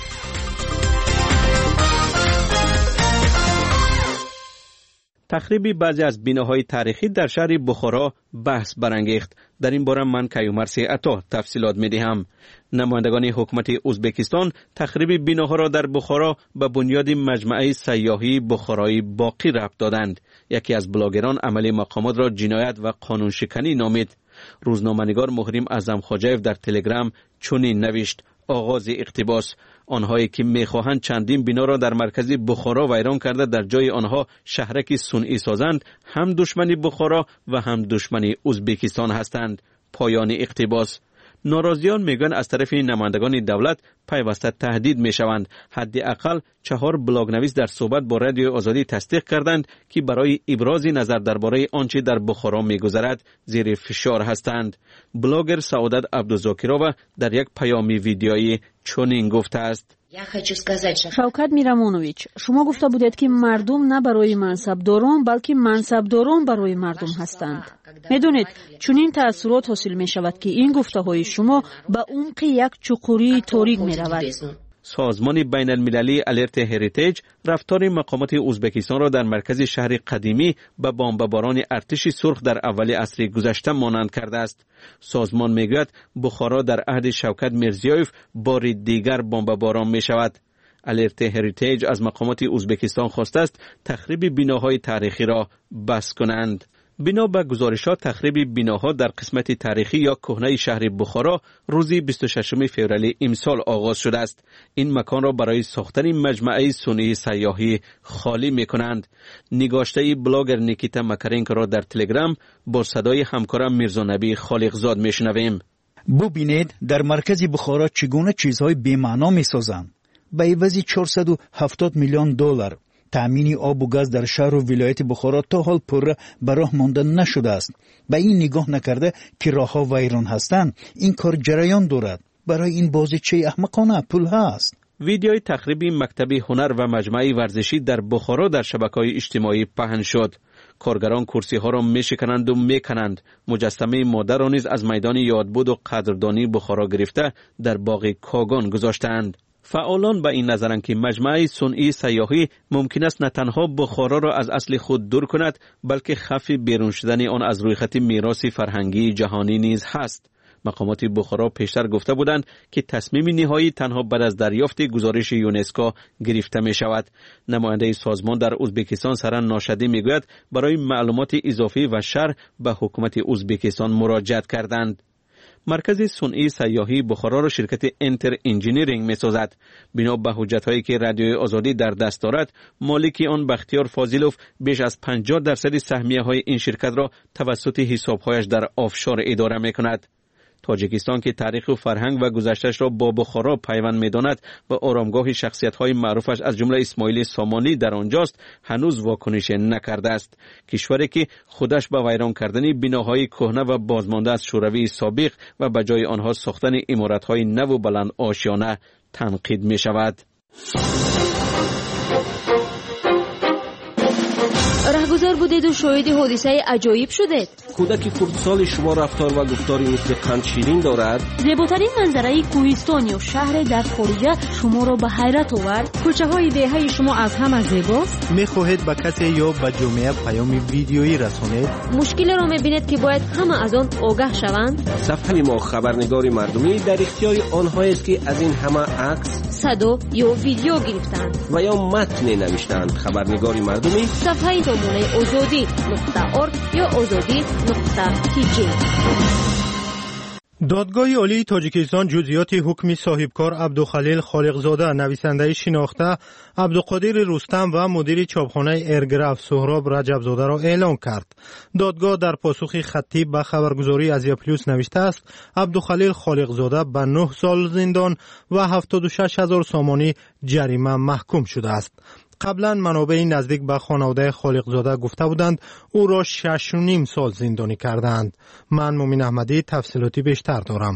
تخریب بعضی از بناهای تاریخی در شهر بخارا بحث برانگیخت. در این باره من کیومرث عطا تفصیلات می‌دهم. نمایندگان حکومت ازبکستان تخریب بناها را در بخارا به بنیاد مجمع سیاحی بخارایی باقی ربط دادند. یکی از بلاگران عمل مقامات را جنایت و قانون شکنی نامید. روزنامه‌نگار محرم اعظم خواجه‌یف در تلگرام چنین نوشت: آغاز اقتباس: آنهایی که میخواهند چندین بنا را در مرکز بخارا ویران کرده در جای آنها شهرک صنعی سازند، هم دشمنی بخارا و هم دشمنی ازبکستان هستند. پایان اقتباس. ناراضیان میگن از طرف نمایندگان دولت پیوسته تهدید میشوند. حداقل 4 بلاگنویس در صحبت با رادیو آزادی تصدیق کردند که برای ابراز نظر درباره آنچه در بخارا میگذرد زیر فشار هستند. بلاگر سعادت عبدالزاکرova در یک پیام ویدیویی چنین گفته است: شوکت میرامونویچ، شما گفته بودید که مردم نه برای منصبداران بلکه منصبداران برای مردم هستند. میدونید چنین تأثیرات حاصل می شود که این گفته های شما به عمق یک چقوری تاریک می رود. سازمان بین المللی الرت هریتیج رفتار مقامات ازبکستان را در مرکز شهر قدیمی به بمباران ارتش سرخ در اول عصر گذشته مانند کرده است. سازمان میگوید بخارا در عهد شوکت میرزیویف بار دیگر بمباران می شود. الرت هریتیج از مقامات ازبکستان خواسته است تخریب بناهای تاریخی را بس کنند. بنا به گزارشات تخریب بناها در قسمت تاریخی یا کهنه شهر بخارا روز 26 فوریه امسال آغاز شده است. این مکان را برای ساختن مجموعه صنعی سیاحی خالی می‌کنند. نگاشته بلاگر نیکیتا مکارنکو را در تلگرام با صدای همکارم میرزا نبی خالقزاد میشنویم. ببینید در مرکز بخارا چگونه چیزهای بی‌معنا می‌سازند. به عوض 470 میلیون دلار تامین آب و گاز در شهر و ولایت بخارا تا حال پر به راه مانده نشده است. به این نگاه نکرده که راه‌ها ویران هستند، این کار جریان دارد. برای این بازیچه احمقانه پول هست. ویدیوی تخریب مکتب هنر و مجمع ورزشی در بخارا در شبکه‌های اجتماعی پهن شد. کارگران کرسی ها را میشکنند و میکنند. مجسمه مادر را نیز از میدان یادبود و قدردانی بخارا گرفته در باغ کاگان گذاشتند. فعالان به این نظرند که مجمع صنعی سیاحی ممکن است نه تنها بخارا را از اصل خود دور کند، بلکه خف بیرون شدن آن از روی خط میراث فرهنگی جهانی نیز هست. مقامات بخارا پیشتر گفته بودند که تصمیم نهایی تنها بعد از دریافت گزارش یونسکو گرفته می شود. نماینده سازمان در ازبکستان سران ناشدی می گوید برای معلومات اضافی و شرح به حکومت ازبکستان مراجعت کردند. مرکز صنعی سیاحی بخارا را شرکت انتر انجینیرینگ می سازد. بنا به حجت‌هایی که رادیوی آزادی در دست دارد، مالک آن بختیار فاضلوف بیش از 50% سهمیه‌های این شرکت را توسط حساب‌هایش در آفشور اداره می کند. تاجیکستان که تاریخ و فرهنگ و گذشته‌اش را با بخارا پیوند می‌داند و آرامگاه شخصیت‌های معروفش از جمله اسماعیل سامانی در آنجاست، هنوز واکنش نکرده است. کشوری که خودش به ویران کردن بناهای کهنه و بازمانده از شوروی سابق و به جای آنها ساختن عمارت‌های نو و بلند آشیانه تنقید می‌شود. رهگذر بودید و شاهد حادثه عجایب شدید. کودک خردسال شما رفتار و گفتاری مثل قند شیرین دارد. زیباترین منظره کوهستان یا شهر در خارجه شما را به حیرت آورد. کوچه های دهه شما از همه زیباست. میخواهید به کسی یا به جامعه پیام ویدیویی رسانید؟ مشکل را میبینید که باید همه از آن آگاه شوند. صفحه ما خبرنگار مردمی در اختیار آنهایی است که از این همه عکس، صدا یا ویدیو گرفتند و یا متن نوشتند. خبرنگار مردمی صفحه نمونه azadi.org یا azadi.tk. دادگاه عالی تاجیکستان جزئیات حکم صاحبکار عبدالخلیل خالقزاده، نویسنده شناخته عبدالقادر رستم و مدیر چاپخانه ارگراف سهراب رجبزاده را اعلام کرد. دادگاه در پاسخ خطی به خبرگزاری ازیا پلوس نوشته است عبدالخلیل خالقزاده به 9 سال زندان و 76,000 سامانی جریمه محکوم شده است. قبلا منابع نزدیک به خانواده خالقزاده گفته بودند او را 6.5 سال زندانی کردند. من مومن احمدی تفصیلاتی بیشتر دارم.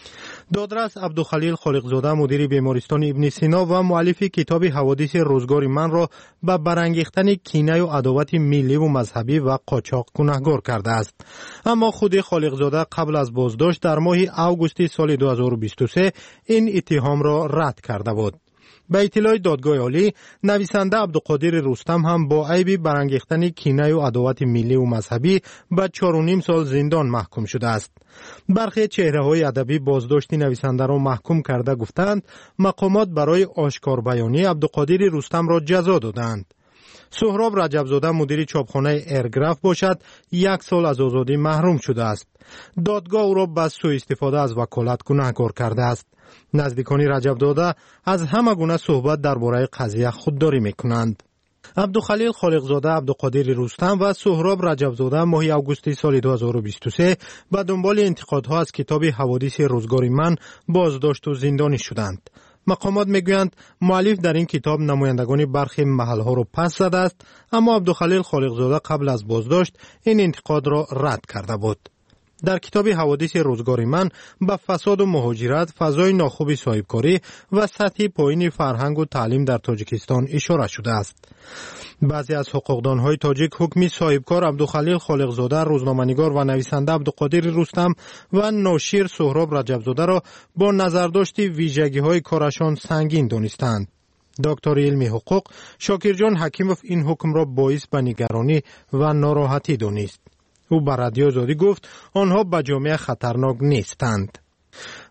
دادرس عبدالخلیل خالقزاده مدیر بیمارستان ابن سینا و مؤلف کتاب حوادث روزگار من را به برانگیختن کینه و عداوت ملی و مذهبی و قاچاق گناهکار کرده است. اما خود خالقزاده قبل از بازداشت در ماه اوگوست سال 2023 این اتهام را رد کرده بود. به اطلاع دادگاه عالی، نویسنده عبدالقادر رستم هم با عیب برانگیختن کینه و عداوت ملی و مذهبی به 4.5 سال زندان محکوم شده است. برخی چهره‌های ادبی بازداشت نویسنده را محکوم کرده گفتند مقامات برای آشکار بیانی عبدالقادر رستم را جزا دادند. سهراب رجبزاده مدیر چاپخانه ارگراف باشد 1 سال از آزادی محروم شده است. دادگاه او را به سوء استفاده از وکالت گناهکار کرده است. نزدیکان رجبزاده از همه گونه صحبت درباره قضیه خودداری میکنند. عبدالخلیل خالقزاده، عبدالقادر رستم و سهراب رجبزاده ماه اوگوست سال 2023 به دنبال انتقادها از کتاب حوادث روزگار من بازداشت و زندانی شدند. مقامات میگویند مؤلف در این کتاب نمایندگان برخی محلها را پس زده است، اما عبدالخلیل خالقزاده قبل از بازداشت این انتقاد را رد کرده بود. در کتاب حوادث روزگار من به فساد و مهاجرت، فضای ناخوب صاحبکاری و سطح پایین فرهنگ و تعلیم در تاجیکستان اشاره شده است. بعضی از حقوقدانهای تاجیک حکم صاحبکار عبدالخلیل خالقزاده، روزنامه‌نگار و نویسنده عبدالقادر رستم و ناشر سهراب رجبزاده را با نظرداشت ویژگی‌های کارشان سنگین دانستند. دکتر علمی حقوق شاکرجان حکیموف این حکم را باعث به نگرانی و ناراحتی دانست. او به رادیو آزادی گفت آنها به جامعه خطرناک نیستند.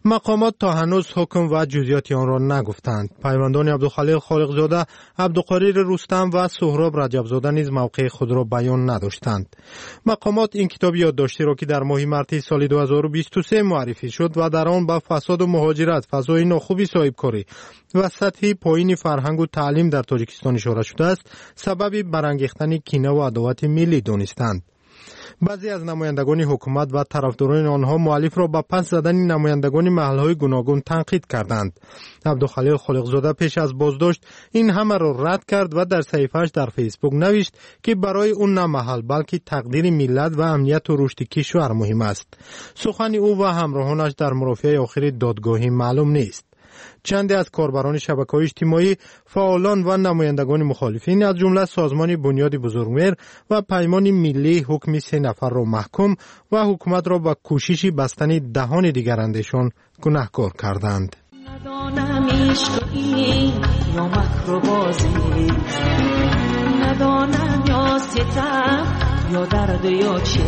مقامات تا هنوز حکم و جزئیات آن را نگفتند. پیوندان عبدالخلیق خالقزاده، عبدالقادر رستم و سهراب رجبزاده نیز موقع خود را بیان نداشتند. مقامات این کتاب یادداشتی را که در ماه مارس سال 2023 معرفی شد و در آن با فساد و مهاجرت، فضای ناخوبی صاحبکاری و سطح پایین فرهنگ و تعلیم در تاجیکستان اشاره شده است، سبب برانگیختن کینه و عداوت ملی دانستند. بعضی از نمایندگان حکومت و طرفداران آنها مؤلف را با پس زدن نمایندگان محلهای گوناگون تنقید کردند. عبدالخلیق خالقزاده پیش از بازداشت این همه را رد کرد و در صحیفه‌اش در فیسبوک نوشت که برای اون نه محل بلکه تقدیر ملت و امنیت و رشد کشور مهم است. سخن او و همراهانش در مرافعه آخر دادگاهی معلوم نیست. چند از کاربران شبکه‌های اجتماعی، فعالان و نمایندگان مخالفین از جمله سازمان بنیاد بزرگمهر و پیمان ملی حکم 3 نفر را محکوم و حکومت را با کوشش بستن دهان دیگرندشان گناهکار کردند. ندانم عشقی یا مکر بازی، ندانم یا ستم یا درد یا چه،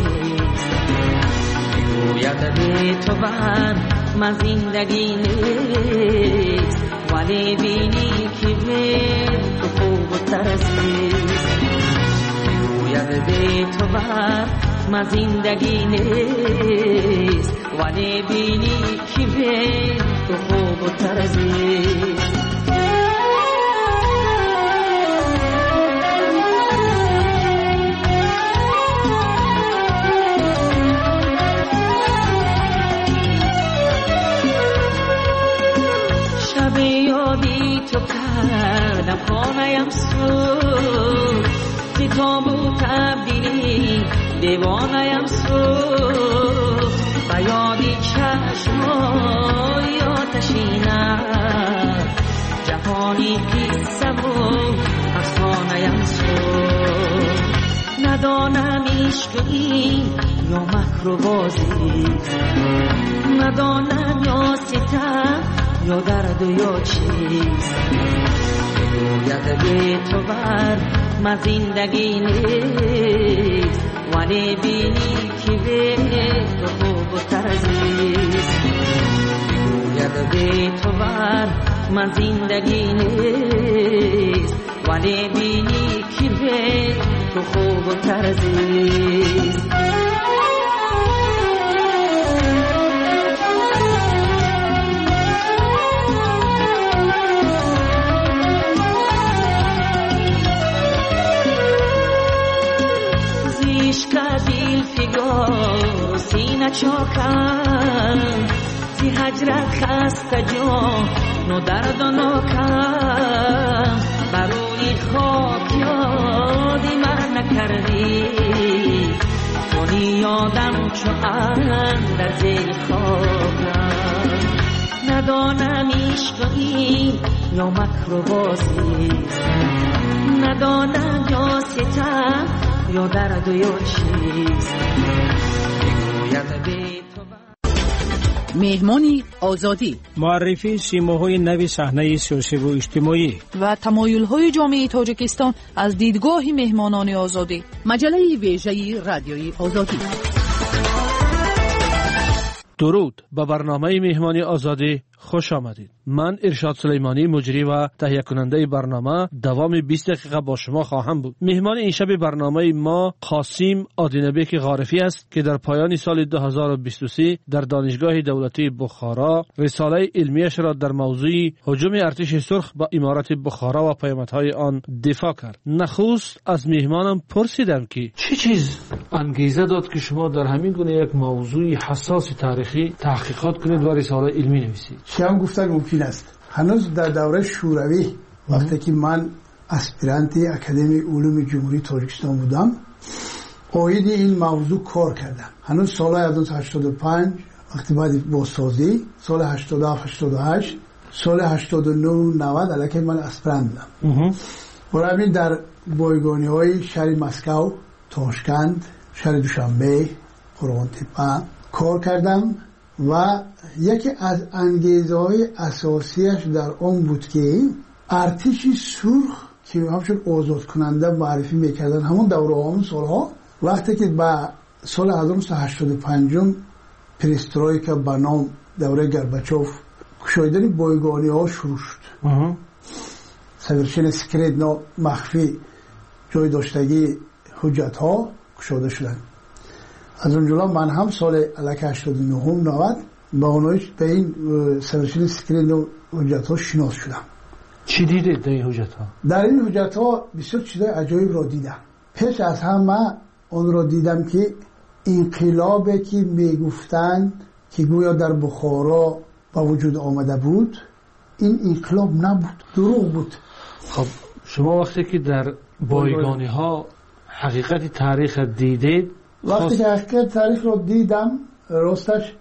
میگوید به تو من زندگی نیست، ولی بینی که به تو خوبتر عزیز. میگوید به تو من زندگی نیست، ولی بینی که به تو خوبتر عزیز. یادی تو کردم خانه‌ام سوخت، که تابوت تبدیلی دیوانه‌ام سوخت. و یادی چشمای آتشینم، جهانی قصه و افسانه‌ام سوخت. ندانم عشقی یا مکر و بازی، ندانم یا ستم یا درد یا چیز. میگوید به تو من زندگی نیست، ولی بینی که به تو خوبتر عزیز. میگوید به تو من زندگی نیست، ولی بینی که به تو خوبتر عزیز. سینه چاکم زی هجرت خسته جان و درد و ناکم، بروی خاک یادی من نکردی، کنی یادم چو در زیر خاکم. ندانم عشقی یا مکر و بازی، ندانم یا ستم یا درد و یا چیز. مهمانی آزادی، معرفی سیماهای نوی صحنه سیاسی و اجتماعی و تمایل‌های جامعه تاجیکستان از دیدگاه مهمانان آزادی. مجله ویژه رادیوی آزادی. درود، به برنامه مهمانی آزادی خوش آمدید. من ارشاد سلیمانی، مجری و تهیه کننده برنامه، دوام 20 دقیقه با شما خواهم بود. مهمان این شب برنامه ما قاسم آدینبک غارفی است که در پایان سال 2023 در دانشگاه دولتی بخارا رساله علمیش را در موضوع هجوم ارتش سرخ به امارت بخارا و پیامدهای آن دفاع کرد. نخست از مهمانم پرسیدم که چه چیز انگیزه داد که شما در همین گونه یک موضوع حساس تاریخی تحقیقات کنید و رساله علمی نویسید؟ هم گفتن ممکن است. هنوز در دوره شوروی وقتی که من اسپیرانت اکادمی علوم جمهوری تاجیکستان بودم، اوید این موضوع کار کردم. هنوز سال 1985 وقتی بعد بازسازی، سال 87 88 سال 89 90 علاقه من اسپیرانت بودم. برای در بایگانی‌های شهر مسکو، تاشکند، شهر دوشنبه، قرغن‌تپه کار کردم و یکی از انگیزه‌های اساسیش در اون بود که ارتش سرخ که همچون آزاد کننده معرفی میکردن همون دوره همون سالها، وقتی که با سال 1985 پرسترویکا به نام دوره گرباچوف کشایدن بایگانی ها شروع شد. совершенно секретно مخفی جای داشتگی حجت ها کشاده شدن. از اونجا من هم سال الک 89 90 با اونایش به این совершенно секретно حجت ها شناس شدم. چی دیدید در این حجت ها؟ در این حجت ها بسیار چیزای عجایب را دیدم. پیش از همه اون را دیدم که انقلابی که میگفتن که گویا در بخارا با وجود آمده بود، این انقلاب نبود، دروغ بود. خب شما وقتی که در بایگانی ها حقیقت تاریخ دیدید، وقتی که حقیقت تاریخ رو دیدم راستش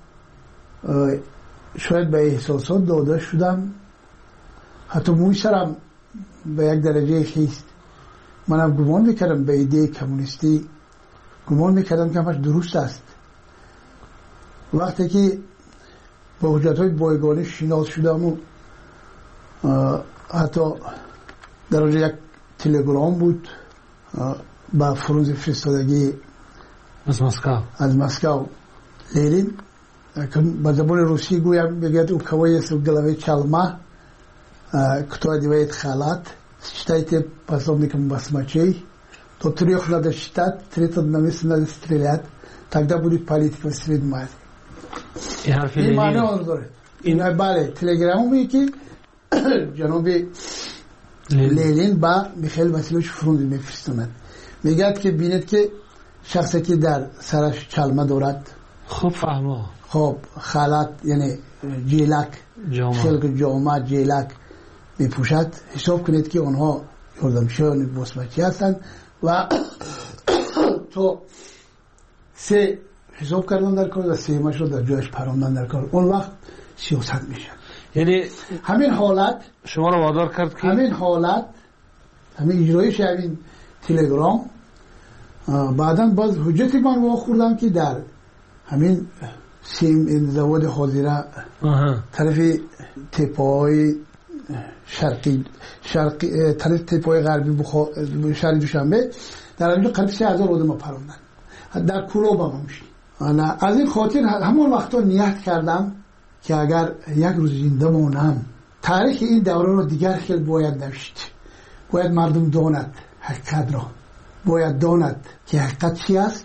شاید به احساسات داده شدم، حتی موی سرم به یک درجه خیست. منم گمان میکردم به ایده کمونیستی، گمان میکردم که همش درست است. وقتی که با حجت های بایگانی شناس شدم و حتی در آنجا یک تلگرام بود با فرانز فرستادگی از مسکو لینین که با زبان روسی گویم بگید او کوایی است و گلوه چلمه кто одевает халат, считайте пособником басмачей, то 3 надо считать, 30 на месте надо стрелять, тогда будет политика в среднем Азии. این معنی آن داره. این بله تلگرامی که جناب لینین با میخائیل واسیلیویچ فرانز میفرستند، میگه که بینید که شخصی که در سرش چلمه دارد، خوب فهمو، خب خالات یعنی جیلک، خلق جامعه جیلک میپوشد، حساب کنید که اونها یاردمشان باسمچی هستند و تو 3 حساب کردن در کار و 3 مش رو در جایش پراندن در کار. اون وقت سیاست میشه. یعنی همین حالت شما رو وادار کرد که همین حالت همین اجرایش همین تلگرام بعداً باز حجت من رو خوردم که در همین سیم زواد حاضره طرف تپای شرقی طرف تپای غربی شهر دوشنبه در اینجا قریب 3000 آدم پراندن در کلوب هم میشه. از این خاطر همون وقتا نیت کردم که اگر یک روز زنده مانم تاریخ این دوره رو دیگر خیلی باید نوشت. باید مردم داند حقیقت را، باید داند که حقیقت چی است.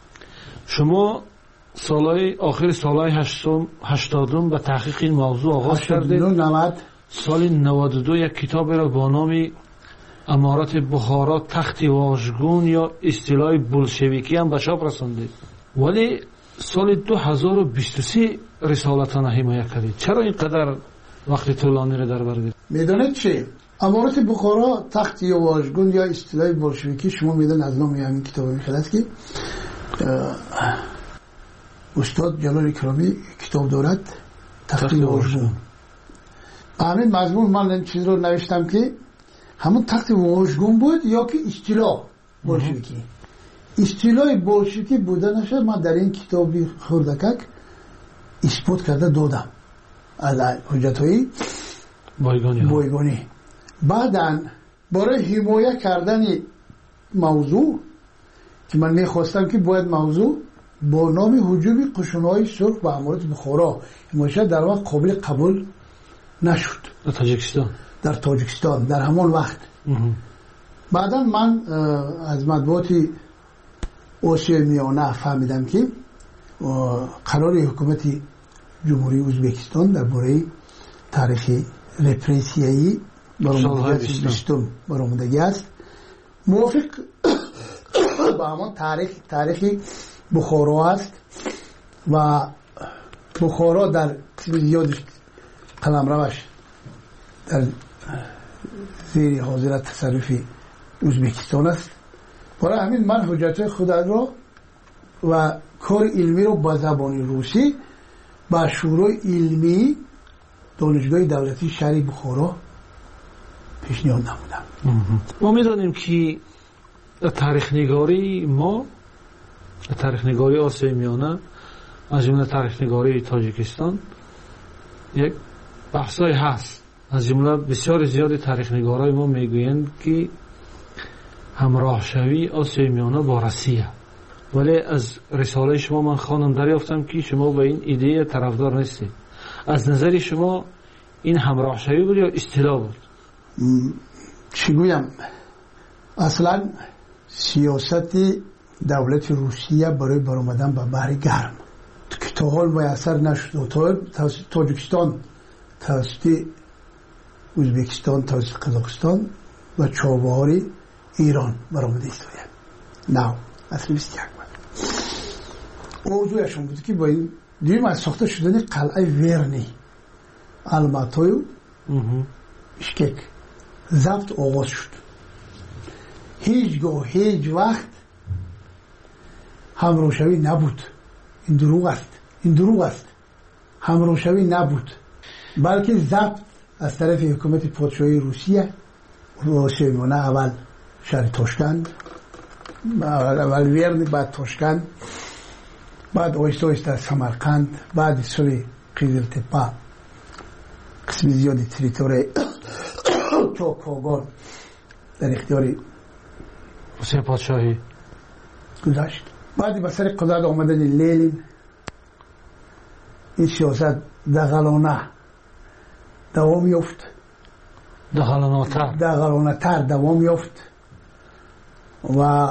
شما آخر سالهای 80 به تحقیق این موضوع آغاز کردید. سال 92 یک کتاب را با نام امارت بخارا تخت واژگون یا اصطلاح بولشویکی هم به چاپ رساندید، ولی سال 2023 رسالتان حمایت کردید. چرا اینقدر وقت طولانی را در بر گرفتید؟ میدونید چی؟ امارت بخارا تخت واژگون یا اصطلاح بولشویکی، شما میدونید از نام همین کتاب میخواست که استاد جلال اکرامی کتاب دارد تخت واژگون. همین مضمون من این چیز رو نوشتم که همون تخت واژگون بود یا که اصطلاح بولشویکی. اصطلاح بولشویکی بودنش من در این کتابی خردکک اثبات کرده دادم از حجت‌های بایگانی. بعداً برای حمایت کردن موضوع که من میخواستم که باید موضوع با نام هجوم قشون‌های سرخ به امارت بخارا حمایت در واقع قابل قبول نشد در تاجیکستان در همون وقت. بعدا من از مطبوعات آسیای میانه فهمیدم که قرار حکومت جمهوری ازبکستان درباره تاریخ رپرسیایی برآمدگی است، موافق با همان تاریخ بخارا است و بخارا در زیادش قلمروش در زیر حاضرت تصرف ازبکستان است. برای همین من حجت خود را و کار علمی رو با زبان روسی با شورای علمی دانشگاه دولتی شهر بخارا پیشنهاد نمودم. ما میدانیم که تاریخ نگاری ما، تاریخ نگاری آسیای میانه، از جمله تاریخ نگاری تاجیکستان یک بحثای هست. از جمله بسیار زیاد تاریخ نگارای ما میگویند که همراه شوی آسیای میانه با روسیه ولی از رساله شما من خانم دریافتم که شما به این ایده طرفدار نیستید. از نظر شما این همراه شوی بود یا اصطلاح بود؟ چی گویم؟ اصلا سیاست دولت روسیه برای برآمدن به بحر گرم که تا حال میسر نشد. توسط تاجیکستان، توسط ازبکستان، توسط قزاقستان و چابهار ایران برآمده است. نه اصلا 21 موضوعشون بود که با این دیگه از ساخته شدن قلعه ورنی الماتوی اشکک ضبط آغاز شد. هیچگاه هیچ وقت همراهشوی نبود. این دروغ است. همراهشوی نبود، بلکه ضبط از طرف حکومت پادشاهی روسیه میمونه. اول شهر تاشکند، اول ورن، بعد تاشکند، بعد آیسته سمرقند، بعد سوی قیزلتپه قسم زیادی تریتوری چوکاگان در اختیار روسیه پادشاهی گذاشت. بعد به سر قدرت آمدن لنین این سیاست دغلانه دوام یافت، دغلانه‌تر دوام یافت و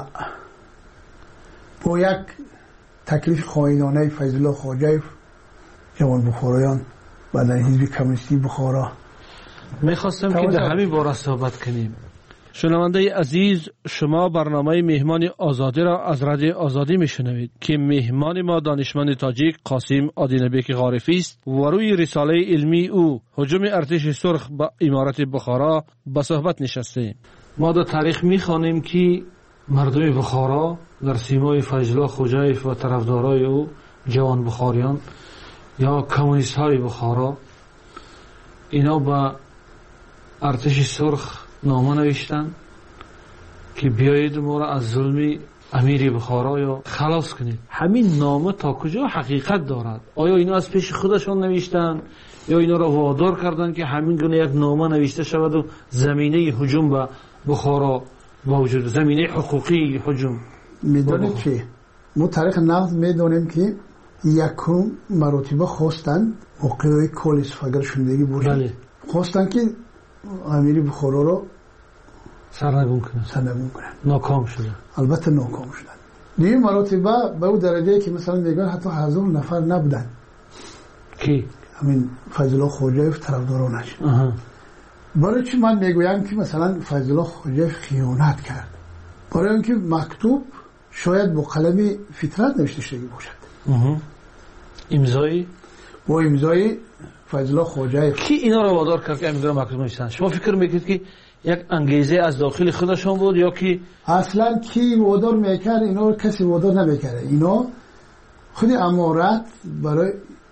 با یک تکلیف خائنانه فیض الله خواجه جوان بخارایان و در حزب کمونیستی بخارا میخواستم که در همین باره صحبت کنیم. شنونده عزیز، شما برنامه مهمان آزادی را از رادیو آزادی میشنوید که مهمان ما دانشمند تاجیک قاسم آدینبک غارفی است و روی رساله علمی او هجوم ارتش سرخ به امارت بخارا به صحبت نشستیم. ما در تاریخ میخوانیم که مردم بخارا در سیمای فیض الله خواجه و طرفدارای او جوان بخاریان یا کمونیست های بخارا اینا به ارتش سرخ نامه نوشتن که بیایید ما را از ظلم امیر بخارا یا خلاص کنید. همین نامه تا کجا حقیقت دارد؟ آیا اینا از پیش خودشان نوشتن یا اینا را وادار کردن که همین گونه یک نامه نوشته شود و زمینه هجوم به بخارا موجود، زمینه حقوقی هجوم؟ میدونید چی؟ ما تاریخ نقد میدونیم که یکم مراتبه خواستن موقعی کل اسفگر شندگی بودن، خواستن که امیر بخارا رو سرنگون کنن. ناکام شدن. البته ناکام شدن. دیگه مراتبه به اون درجه که مثلا میگن حتی 1000 نفر نبودن کی همین فیض الله خواجه طرفدارانش. برای چی من میگویم که مثلا فیض الله خواجه خیانت کرد؟ برای اینکه مکتوب شاید با قلم فطرت نوشته شده باشد. امضایی با امضای فیض الله خواجه. کی اینا رو وادار کرد که امضا مکتوب نوشتن؟ شما فکر میکنید که یک انگیزه از داخل خودشون بود یا کی اصلا کی وادار میکرد؟ اینا رو کسی وادار نمیکرد. اینا خود امارت برای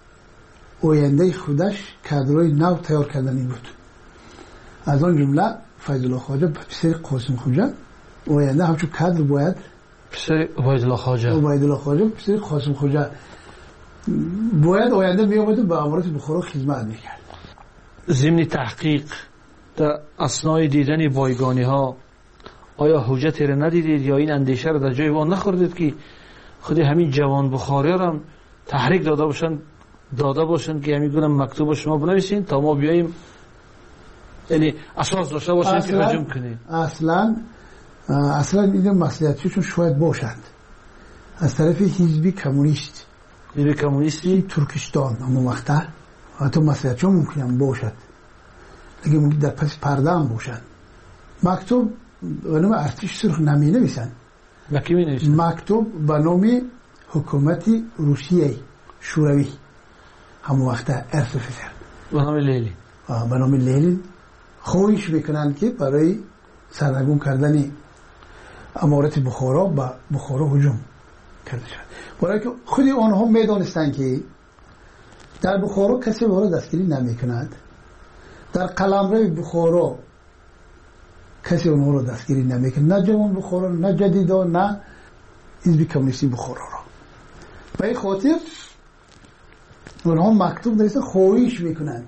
آینده خودش کادرای نو تیار کردنی بود. از آن جمله فیض الله خواجه پسر قاسم خواجه آینده همچون کادر باید پسر عبید الله خواجه پسر قاسم خواجه باید آینده میآمد و به امارت بخارا خدمت میکرد. ضمن تحقیق در اثنای دیدن بایگانی ها آیا حجتی را ندیدید یا این اندیشه را در جای وان نخوردید که خود همین جوان بخاری را هم تحریک داده باشند که همین گونه مکتوب شما بنویسین تا ما بیاییم، یعنی اساس داشته باشند که هجوم کنیم؟ اصلا این مصلحتیشون شاید باشند از طرف حزب کمونیستی ترکستان اما مقطع حتی مصلحتیشون ممکنه باشد، اگه ممکن در پس پرده هم باشند. مکتوب به نام ارتش سرخ نمی نویسند. مکتوب به نام حکومت روسیه شوروی همون وقت ارسفسر به نام لنین خواهش میکنند که برای سرنگون کردن امارت بخارا به بخارا هجوم کرده شد. برای که خود آنها میدانستند که در بخارا کسی وارد دستگیری نمیکند، در قلمرو بخارا کسی اونها رو دستگیری نمیکند، نه جوان بخارا، نه جدیدان، نه حزب کمونیستی بخارا را. به این خاطر اونها مکتوب نوشته خواهش میکنند.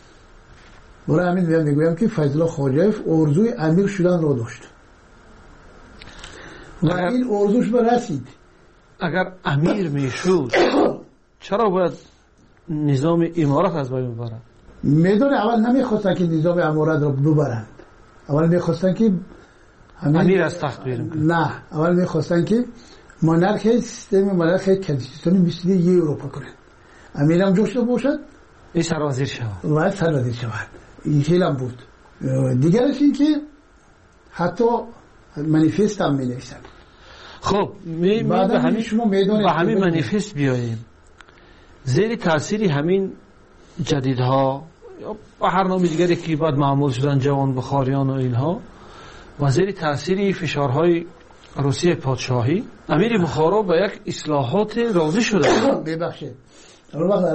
برای همین میگویم که فیض الله خواجه آرزوی امیر شدن را داشت و این آرزوش به رسید. اگر امیر میشد چرا باید نظام امارت از بین ببرد؟ میدونه اول نمیخواستن که نظام امارت رو ببرند، اول میخواستن که امیر از تخت بیرون کنند. نه، اول میخواستن که مونارکی سیستم مونارکی کنستیتوشنی مثل یه اروپا کنند. امیر هم جوش باشد، این سرازیر شود و سرازیر شود. این خیلی هم بود. دیگرش این که حتی منیفست هم می نویسن. خب به همین منیفست بیاییم. زیر تاثیر همین جدیدها یا هر نام دیگری که بعد معمول شدن جوان بخاریان و اینها و زیر تاثیر فشارهای روسیه پادشاهی امیر بخارا به یک اصلاحات راضی شده. ببخشید اون وقت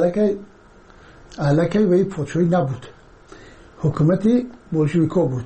علاقه به این پادشاهی نبود، حکومت بولشویکا بود.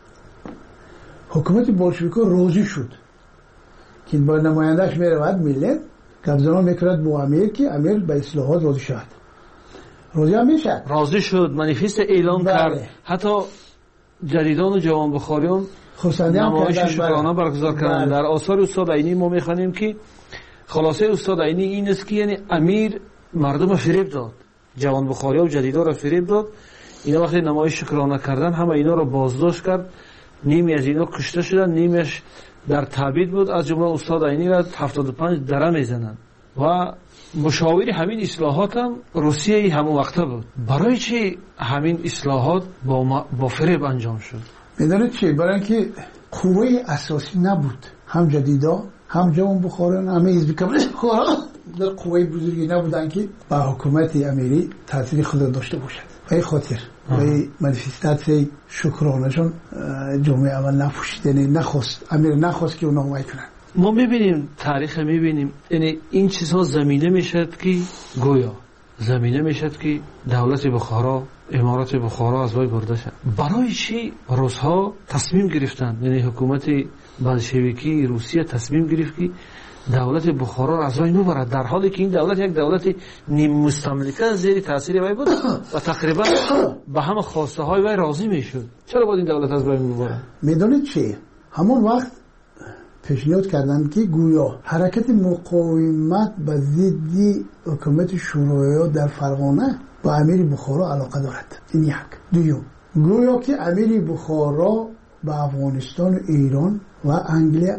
حکومت بولشویکا راضی شد که با نمایندهش میرود ملت گفتگو میکرد با امیر که امیر به اصلاحات راضی شد. راضی هم میشد، راضی شد، منیفست اعلام کرد. حتی جریدان و جوان بخاریان نمایش شکرانه برگزار کردند. در آثار استاد عینی ما میخوانیم که خلاصه استاد عینی این است که یعنی امیر مردم فریب داد، جوان بخاریا و جدیدا را فریب داد. اینا وقتی نمایش شکرانه کردن همه اینا را بازداشت کرد، نیمی از اینا کشته شدن، نیمیش در تعبید بود. از جمله استاد عینی را 75 دره میزنند و مشاور همین اصلاحات هم روسیه همون وقته بود. برای چی همین اصلاحات با فریب انجام شد؟ میدونید چی؟ برای اینکه قوه اساسی نبود، هم جدیدا هم جوان بخاران همه حزب کمونیست بخارا در قوه بزرگی نبودن که با حکومت امیری تاثیر خود داشته باشد. به این خاطر به منیفستات شکرانهشون جمعه اول نپوشید، یعنی امیر نخواست که اونا حمایت کنن. ما میبینیم تاریخ میبینیم یعنی این چیزها زمینه میشد که گویا زمینه میشد که دولت بخارا امارات بخارا از وی برده شد. برای چی روس‌ها تصمیم گرفتند، یعنی حکومت بلشویکی روسیه تصمیم گرفت که دولت بخارا را از وی ببرد، در حالی که این دولت یک دولت نیم مستملکه زیر تاثیر وی بود و تقریبا به همه خواسته های وی راضی میشد. چرا باید این دولت از وی ببرد؟ میدونید چی؟ همون وقت پیشنهاد کردند که گویا حرکت مقاومت به ضد حکومت شوروی در فرغانه با امیر بخارا علاقه دارد. این یک. دوم، گویا که امیر بخارا با افغانستان و ایران و انگلیا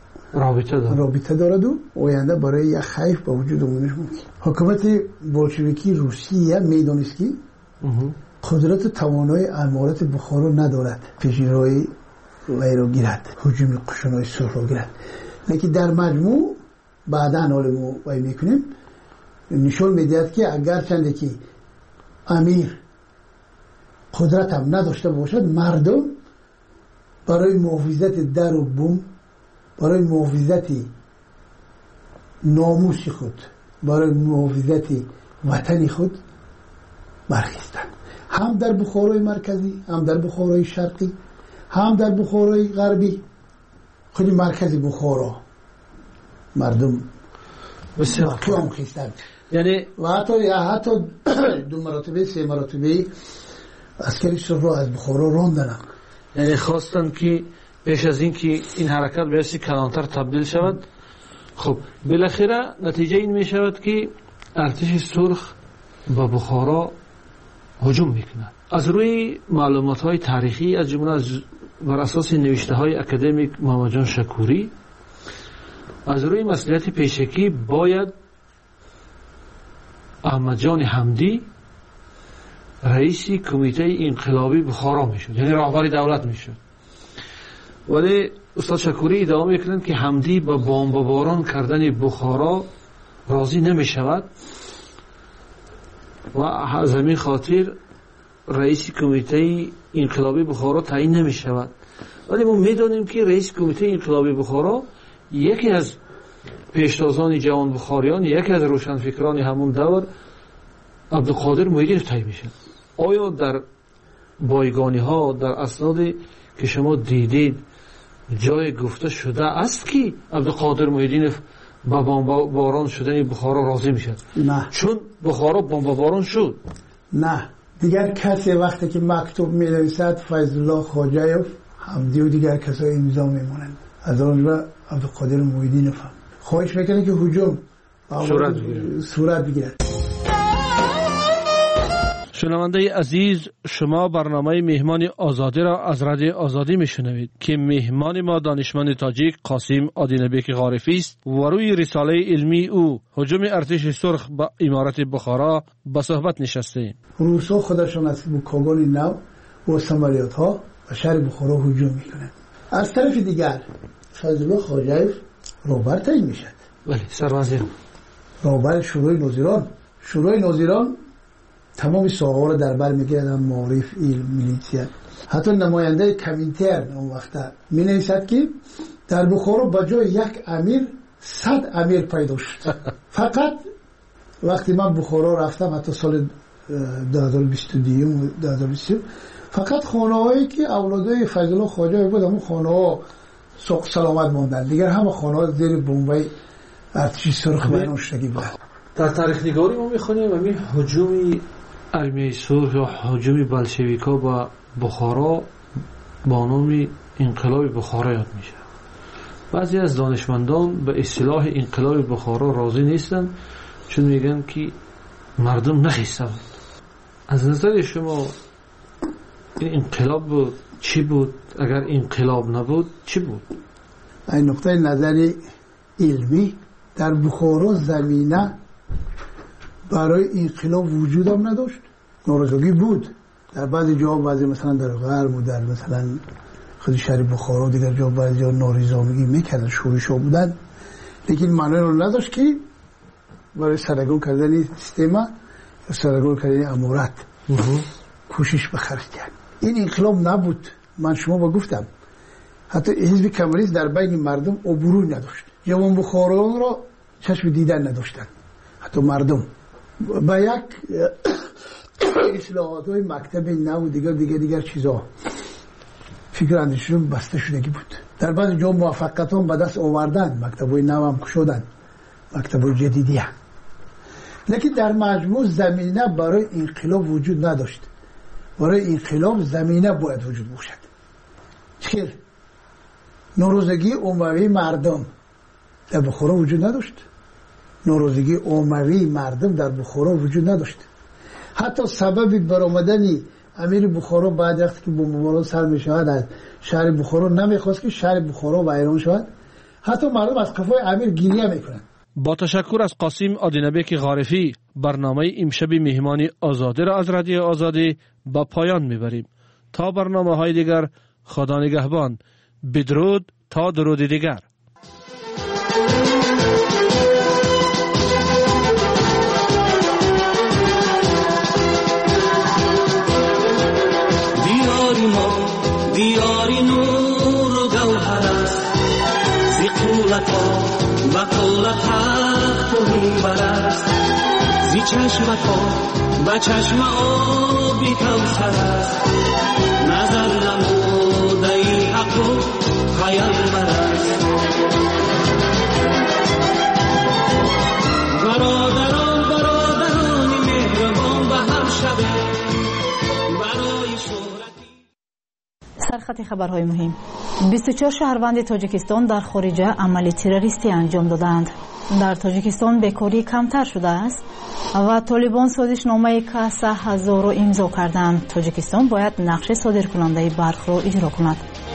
رابطه دارد و آینده برای یک خیف با وجود آمدنش ممکن. حکومت بولشویکی روسیه میدانست که قدرت توانای امارت بخارا ندارد پیشروی وی را گیرد، هجوم قشنای سرخ را گیرد. لیکن در مجموع بعدا حال ما وی میکنیم نشون میدهد که اگر چنده که امیر قدرت هم نداشته باشد، مردم برای محافظت در و بوم، برای محافظت ناموس خود، برای محافظت وطن خود برخیستند. هم در بخارای مرکزی، هم در بخارای شرقی، هم در بخارای غربی. خود مرکزی بخارا مردم بسیار قیام خیستند. یعنی و حتی 2 مراتبه 3 مراتبه عسکری سرخ را از بخارا راندند. یعنی خواستن که پیش از این که این حرکت به اسی کلانتر تبدیل شود. خب بالاخره نتیجه این می شود که ارتش سرخ به بخارا هجوم میکند. از روی معلومات های تاریخی از جمله بر اساس نوشته های اکادمیک محمد جان شکوری، از روی مسئولیت پیشکی باید احمد جان حمدی رئیس کمیته انقلابی بخارا میشد، یعنی رهبر دولت میشد. ولی استاد شکوری ادامه میکنند که حمدی با بمباران کردن بخارا راضی نمیشود و از همین خاطر رئیس کمیته انقلابی بخارا تعیین نمیشود. ولی ما میدونیم که رئیس کمیته انقلابی بخارا یکی از پیشتازان جوان بخاریان، یکی از روشنفکران همون دور عبدالقادر موحدینوف تعیین میشد. آیا در بایگانی ها در اسنادی که شما دیدید جای گفته شده است که عبدالقادر موحدینوف با بمباران شدن بخارا راضی میشد؟ نه، چون بخارا بمباران شد. نه، دیگر کسی وقتی که مکتوب می نویسد فیض الله خواجه‌یوف، حمدی و دیگر کسای امضا میمونند. از آن و عبدالقادر موحدینوف هم خواهش میکنه که هجوم صورت بگیرد. شنونده عزیز، شما برنامه مهمان آزادی را از رادیو آزادی میشنوید که مهمان ما دانشمند تاجیک قاسم آدینبک غارفی است و روی رساله علمی او هجوم ارتش سرخ به امارت بخارا به صحبت نشسته. روسا خودشان از کاغان نو و سمالیات ها و شهر بخارا هجوم میکنند. از طرف دیگر فضل الله خواجه‌اف رهبر تعیین میشد. بله سروزیر رهبر شورای ناظران تمام ساحه‌ها را در بر می‌گیرد، معارف، علم، میلیتیا. حتی نماینده کمینترن اون وقت می‌نویسد که در بخارا با جای یک امیر 100 امیر پیدا شد. فقط وقتی من بخارا رفتم حتی سال 2022 2023 فقط خانه‌هایی که اولادای فضل الله خواجه بود همون خانه‌ها سلامت ماندن، دیگر همه خانه‌ها زیر بمبای ارتش سرخ بیرون شدگی بود. در تاریخ نگاری ما می‌خونیم همین هجوم ارمیه سرخ یا هجوم بلشویکا با بخارا با نام انقلاب بخارا یاد میشه. بعضی از دانشمندان به اصطلاح انقلاب بخارا راضی نیستن چون میگن که مردم نخسته بود. از نظر شما این انقلاب بود چی بود؟ اگر انقلاب نبود چی بود؟ این نقطه نظر علمی در بخارا زمینه برای انقلاب وجود هم نداشت. ناراضگی بود در بعضی جا، بعضی مثلا در غرب و در مثلا خود شهر بخارا و دیگر جا بعضی جا نارضایتی میکردن، شورش‌ها بودن، لیکن معنی رو نداشت که برای سرنگون کردن سیستم یا سرنگون کردن امارت کوشش بخرج کرد. این انقلاب نبود. من شما با گفتم حتی حزب کمونیست در بین مردم عبوری نداشت. جوان بخارایان را چشم دیدن نداشتن. حتی مردم با یک اصلاحات های مکتب نو و دیگر چیزا فکر اندیششون بسته شدگی بود. در بعضی جا موفقیت هم به دست آوردن، مکتب های نو هم شدن، مکتب های جدیدی هم. لیکن در مجموع زمینه برای انقلاب وجود نداشت. برای انقلاب زمینه باید وجود باشد. چرا؟ ناراضگی عمومی مردم در بخارا وجود نداشت. ناراضگی عمومی مردم در بخارا وجود نداشت. حتی سبب برآمدن امیر بخارا بعد وقتی که بمباران سر می‌شود از شهر بخارا نمیخواست که شهر بخارا ویران شود. حتی مردم از قفای امیر گریه میکنند. با تشکر از قاسم آدینبک غارفی برنامه امشب مهمانی آزادی را از رادیو آزادی با پایان میبریم. تا برنامه‌های دیگر خدا نگهبان. بدرود تا درود دیگر. دیاری نور و گوهر است زی قولت ها و قولت حق تو میبر است زی چشمت ها و چشم آبی کوثر است نظر نموده ای حق و پیامبر است. برادران مهربان به هم شبه سرخط خبرهای مهم. 24 شهروند تاجیکستان در خارج عمل تروریستی انجام دادند. در تاجیکستان بیکاری کمتر شده است و طالبان سازشنامه که 3,000 را امضا کردند. تاجیکستان باید نقش صادرکننده برق را اجرا کند.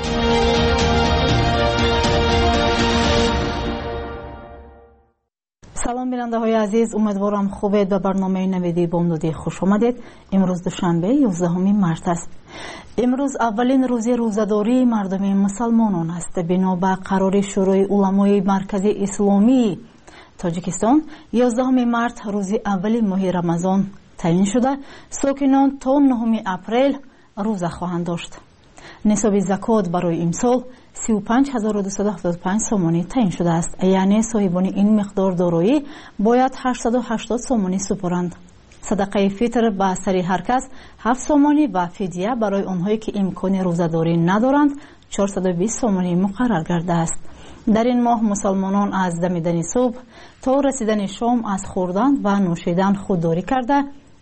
سلام بیننده های عزیز، امیدوارم خوبید. به برنامه نویدی بامدادی خوش آمدید. امروز دوشنبه 11 مارس است. امروز اولین روز روزه‌داری مردم مسلمانان است. بنا به قرار شورای علمای مرکزی اسلامی تاجیکستان 11 مارس روز اول ماه رمضان تعیین شده. ساکنان تا 9 اپریل روزه خواهند داشت. نصاب زکات برای امسال 35,275 سومانی تعیین شده است. یعنی صاحبان این مقدار دارایی باید 880 سومانی سپارند. صدقه فطر به سر هر کس 7 سومانی و فدیه برای آنهایی که امکان روزه‌داری ندارند 420 سومانی مقرر گردیده است. در این ماه مسلمانان از دمیدن صبح تا رسیدن شام از خوردن و نوشیدن خودداری کرده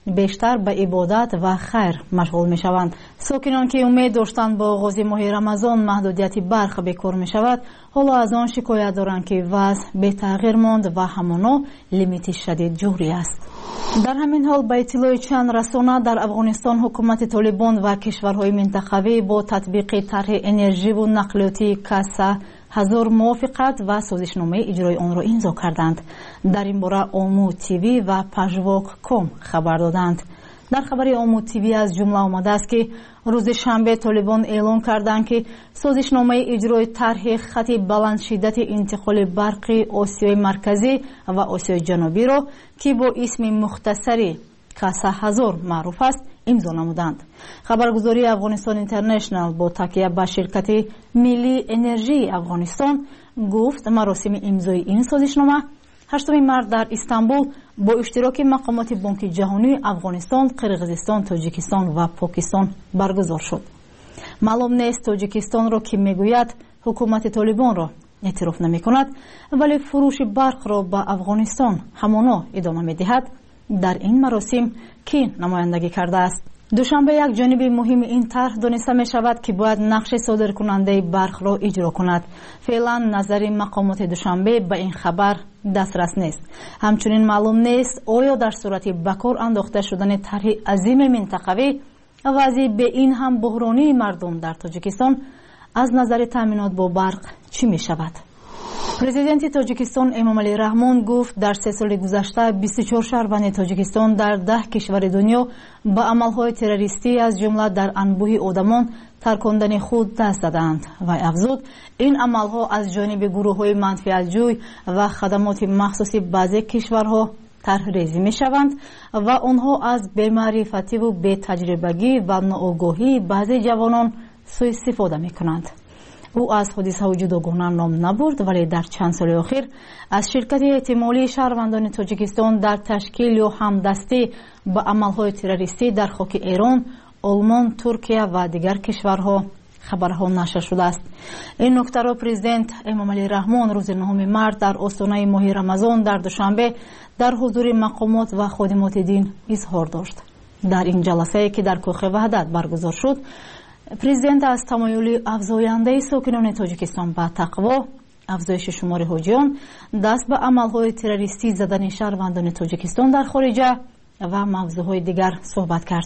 بیشتر به عبادت و خیر مشغول می شوند. ساکنان که امید داشتند با آغاز ماه رمضان محدودیت برق به کار می شود، حالا از آن شکایت دارند که وضع به تغییر ماند و همانا لیمیت شدید جاری است. در همین حال به اطلاع چند رسانه در افغانستان حکومت طالبان و کشورهای منطقوی با تطبیق طرح انرژی و نقلیاتی کاسا 1000 موافقت و سازشنامه اجرای آن را امضا کردند. در این باره آمو تیوی و پژواک کام خبر دادند. در خبر آمو تیوی از جمله آمده است که روز شنبه طالبان اعلام کردند که سازشنامه اجرای طرح خط بلند شدت انتقال برقی آسیای مرکزی و آسیای جنوبی را که با اسم مختصری کاسا 1000 معروف است امضا نمودند. خبرگزاری افغانستان اینترنشنال با تکیه به شرکت ملی انرژی افغانستان گفت مراسم امضای این سازشنامه 8 مارس در استانبول با اشتراک مقامات بانک جهانی افغانستان، قرقیزستان، تاجیکستان و پاکستان برگزار شد. معلوم نیست تاجیکستان را که میگوید حکومت طالبان را اعتراف نمی کند ولی فروش برق را به افغانستان همانا ادامه می دهد. در این مراسم کی نمایندگی کرده است؟ دوشنبه یک جانب مهم این طرح دانسته می شود که باید نقش صادر کننده برق را اجرا کند. فعلا نظر مقامات دوشنبه به این خبر دسترس نیست. همچنین معلوم نیست آیا در صورت بکار انداخته شدن طرح عظیم منطقوی وضع به این هم بحرانی مردم در تاجیکستان از نظر تامینات با برق چی می شود؟ پرزیدنت تاجیکستان امامعلی رحمان گفت در 3 سال گذشته 24 شهروند تاجیکستان در 10 کشور دنیا به عملهای تروریستی از جمله در انبوه آدمان ترکاندن خود دست دادند و افزود این عملها از جانب گروه‌های منفعت‌جوی و خدمات مخصوص بعضی کشورها طرح‌ریزی می‌شوند و آنها از بی‌معرفتی و بی‌تجربگی و ناآگاهی بعضی جوانان سوء استفاده می‌کنند. او از حادثه جداگانه نام نبرد ولی در چند سال اخیر از شرکت احتمالی شهروندان تاجیکستان در تشکیل یا همدستی به عملهای تروریستی در خاک ایران، آلمان، ترکیه و دیگر کشورها خبرها نشر شده است. این نکته را پرزیدنت امامعلی رحمان روز 9 مارس در آستانه ماه رمضان در دوشنبه در حضور مقامات و خادمات دین اظهار داشت. در این جلسه که در کاخ وحدت برگزار شد، پرزیدنت از تمایل افزاینده ساکنان تاجیکستان به تقوا، افزایش شمار حاجیان، دست به عملهای تروریستی زدن شهروندان تاجیکستان در خارجه و موضوعهای دیگر صحبت کرد.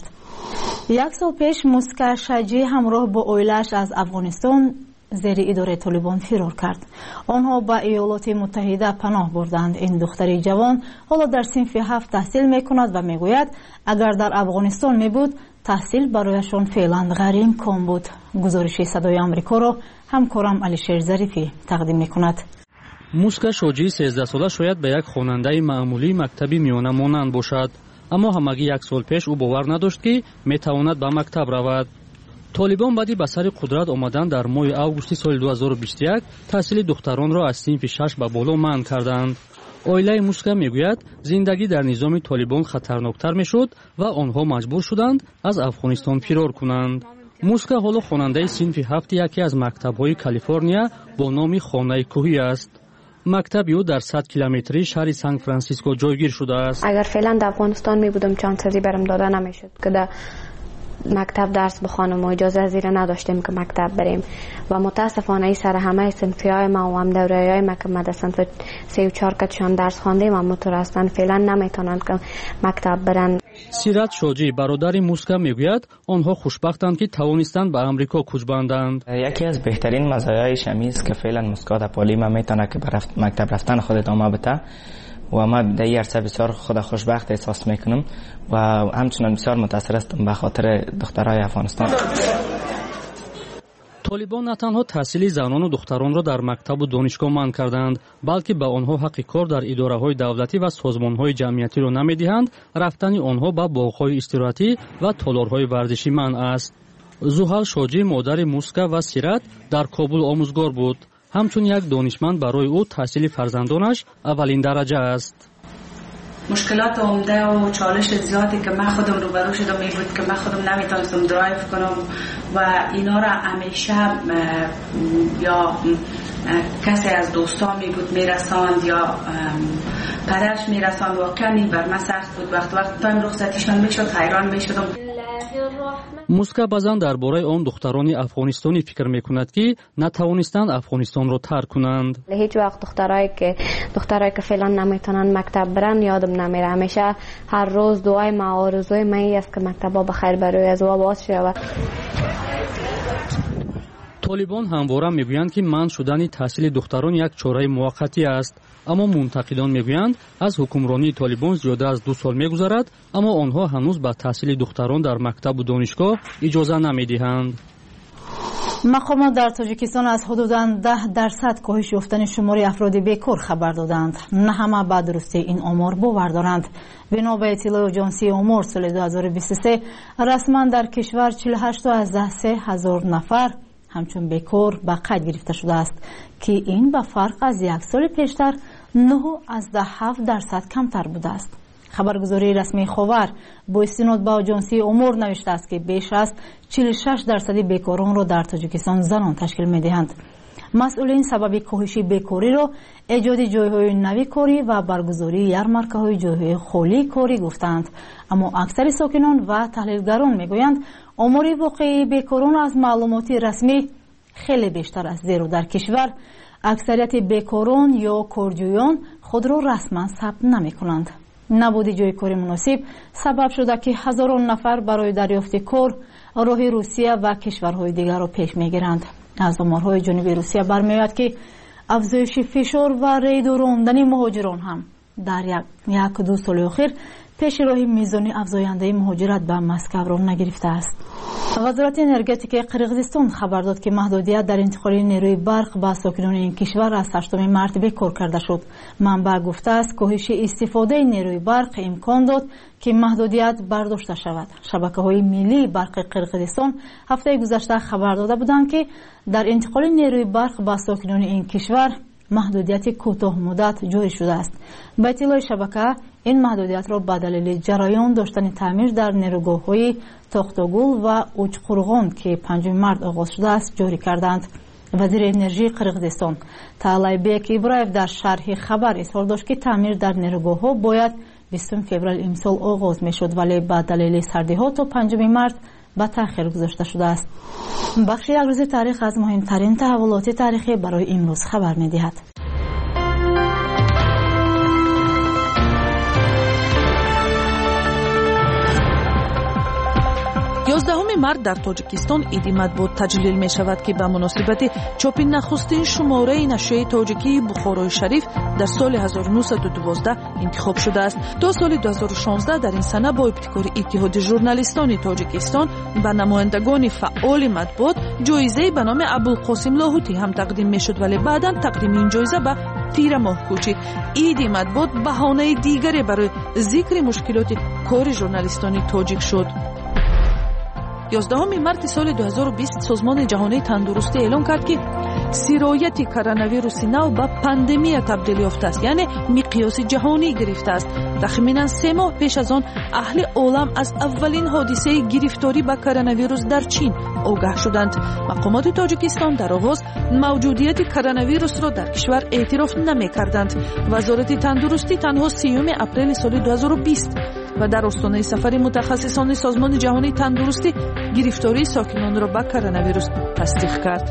1 سال پیش موسکا شجی همراه با اویلش از افغانستان زیر اداره طالبان فرار کرد. آنها به ایالات متحده پناه بردند. این دختر جوان حالا در صنف 7 تحصیل میکند و میگوید اگر در افغانستان میبود تحصیل برایشان فعلا غیر امکان بود. گزارش صدای آمریکا را همکارم علیشیر ظریفی تقدیم میکند. موسکا شجی 13 ساله شاید به یک خواننده معمولی مکتبی میانه مانند باشد، اما همگی 1 سال پیش او باور نداشت که میتواند به مکتب رود. طالبان بعدی به سر قدرت آمدن در ماه اوگوست سال 2021 تحصیل دختران را از صنف 6 به بالا منع کردند. اویله موسکا میگوید زندگی در نظام طالبان خطرناکتر میشد و آنها مجبور شدند از افغانستان فرار کنند. موسکا حالا خواننده صنف 7 یکی از مکتب‌های کالیفرنیا با نام خانه کوهی است. مکتب او در 100 کیلومتری شهر سان فرانسیسکو جایگیر شده است. اگر فعلا در افغانستان می بودم چانسزی برام داده نمیشد که در مکتب درس بخوانم و اجازه زیر نداشتیم که مکتب بریم و متاسفانه سر همه صنفیای ما و هم دوره‌های ما که مدرسه 3 و 4 کتشان درس خواندیم و مترستن فعلا نمیتونند که مکتب برن. سیرت شوجی برادر موسکا میگوید آنها خوشبختند که توانستند به آمریکا کوچ بندند. یکی از بهترین مزایای شمیز که فعلا موسکا در پالی میتونه که مکتب رفتن خود ادامه بده و ما در این عرصه بسیار خود خوشبخت احساس میکنم و همچنان بسیار متاثر هستم به خاطر دخترای افغانستان. طالبان نه تنها تحصیل زنان و دختران را در مکتب و دانشگاه منع کردند، بلکه به آنها حق کار در اداره‌های دولتی و سازمان‌های جمعیتی را نمی‌دهند. رفتن آنها به باغ‌های استراحتی و تالارهای ورزشی منع است. زوحل شوجی مادر موسکا و سیرت در کابل آموزگار بود. همچون یک دانشمند برای او تحصیل فرزندانش اولین درجه است. مشکلات عمده و چالش زیادی که من خودم روبرو شدم این بود که من خودم نمیتونستم درایو کنم و اینا را همیشه یا کسی از دوستان می بود میرساند یا پدرش میرساند. واقعا بر من سخت بود. وقت تایم رخصتیشان میشد حیران میشدم. муска базан дар бораи он духтарони афғонистонӣ фикр мекунад ки натавонистанд афғонистонро тарк кунанд. هیچ وقت دخترایی که فعلا نمیتونن مکتب برن یادم نمیره. همیشه هر روز دعای ما و آرزوی من این است که مکتبا بخیر برای از و باز شود. طالبان ҳамвора мегӯянд ки манъ шудани таҳсили духтарон як чораи муваққатӣ аст, аммо мунтақидон мегӯянд аз ҳукмронии толибон зиёда аз 2 сол мегузарад, аммо онҳо ҳанӯз ба таҳсили духтарон дар мактабу донишгоҳ иҷоза намедиҳанд. мақомот дар тоҷикистон аз ҳудудан 10% коҳиш ёфтани шумори афроди бекор хабар доданд. на ҳама ба дурустии ин омор бовар доранд. бино ба иттилои оҷонсии омор соли 2023 расман дар кишвар 48 ҳазор нафар ҳамчун бекор ба қайд гирифта шудааст ки ин ба фарқ аз як соли пештар 9.7% камтар будааст. хабаргузории расмии ховар бо истинод ба оҷонсии омор навиштааст ки беш аз 46% бекоронро дар тоҷикистон занон ташкил медиҳанд. масъулин сабаби коҳиши бекориро эҷоди ҷойҳои нави корӣ ва баргузории ярмаркаҳои ҷойҳои холии корӣ гуфтанд, аммо аксари сокинон ва таҳлилгарон мегӯянд омори воқеии бекорон аз маълумоти расмӣ хеле бештар аст, зеро дар кишвар аксарияти бекорон ё корҷӯён худро расман сабт намекунанд. набуди ҷойи кори муносиб сабаб шуда ки ҳазорон нафар барои дарёфти кор роҳи Русия ва кишварҳои дигарро пеш мегиранд. аз оморҳои ҷониби Русия бармеояд ки афзоиши фишор ва рейду рондани муҳоҷирон ҳам дар 1-2 соли охир пеши роҳи мизони афзояндаи муҳоҷират ба Москавро нагирифтааст. вазорати энергетикаи Қирғизистон хабар дод ки маҳдудият дар интиқоли нерӯи барқ ба сокинони ин кишвар аз 8 март бекор карда шуд. манбаъ гуфтааст коҳиши истифодаи нерӯи барқ имкон дод ки маҳдудият бардошта шавад. шабакаҳои миллии барқи Қирғизистон ҳафтаи гузашта хабар дода буданд ки дар интиқоли нерӯи барқ ба сокинони ин кишвар маҳдудияти кӯтоҳмуддат ҷорӣ шудааст. ба иттилои шабака ин маҳдудиятро ба далели ҷараён доштани таъмир дар нерӯгоҳҳои Тохтогул ва Уҷқурғон ки 5 март оғоз шудааст ҷорӣ карданд. вазири энержии Қирғизистон Таълайбек Ибраев дар шарҳи хабар изҳор дошт ки таъмир дар нерӯгоҳҳо бояд 20 феврал имсол оғоз мешуд, вале ба далели сардиҳо то 5 март ба таъхир гузошта шудааст. бахши якрӯзи таърих аз муҳимтарин таҳаввулоти таърихӣ барои имрӯз хабар медиҳад. 11 март дар тоҷикистон иди матбуот таҷлил мешавад ки ба муносибати чопи нахустин шумораи нашрияи тоҷикии Бухорои Шариф дар соли 1912 интихоб шудааст. то соли 2016 дар ин сана бо ибтикори иттиҳоди журналистони тоҷикистон ба намояндагони фаъоли матбуот ҷоизае ба номи Абулқосим Лоҳутӣ ҳам тақдим мешуд, вале баъдан тақдими ин ҷоиза ба тира моҳ кӯчид. иди матбуот баҳонаи дигаре барои зикри мушкилоти кори журналистони тоҷик шуд. 11 марти соли 2020 созмони ҷаҳонии тандурустӣ эълон кард ки сирояти коронавируси нав ба пандемия табдил ёфтааст, яъне миқёси ҷаҳонӣ гирифтааст. тахминан 3 моҳ пеш аз он аҳли олам аз аввалин ҳодисаи гирифторӣ ба коронавирус дар чин огаҳ шуданд. мақомоти тоҷикистон дар оғоз мавҷудияти коронавирусро дар кишвар эътироф намекарданд. вазорати тандурустӣ танҳо 3 апрели соли 2020 ва дар остонаи сафари мутахассисони созмони ҷаҳонии тандурустӣ гирифтории сокинонро ба коронавирус тасдиқ кард.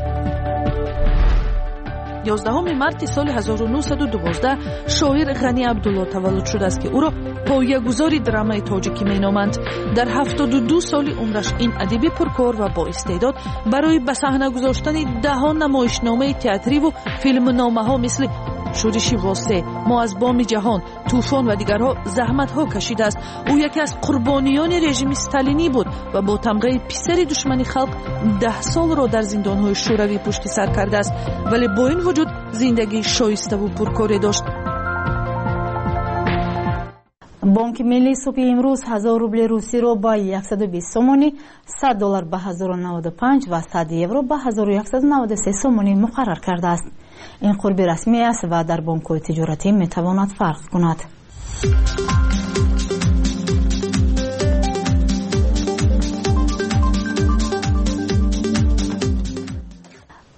11 марти соли 1912 шоир Ғани Абдулло таваллуд шудааст ки ӯро поягузори драмаи тоҷикӣ меноманд. дар 72 соли умраш ин адиби пуркор ва боистеъдод барои ба саҳна гузоштани даҳон намоишномаи театриву филмномаҳо мисли шӯриши восеъ, мо аз боми ҷаҳон, тӯфон ва дигарҳо заҳматҳо кашидааст. ӯ яке аз қурбониёни режими сталинӣ буд ва бо тамғаи писари душмани халқ 10 солро дар зиндонҳои шӯравӣ пушти сар кардааст, вале бо ин вуҷуд зиндагии шоиставу пуркоре дошт. бонки миллии субҳи имрӯз 1000 рубли русиро ба 120 сомонӣ, $100 ба 1095 ва 100 евро ба 1193 сомонӣ муқаррар кардааст. ин қурби расмӣ аст ва дар бонкҳои тиҷоратӣ метавонад фарқ кунад.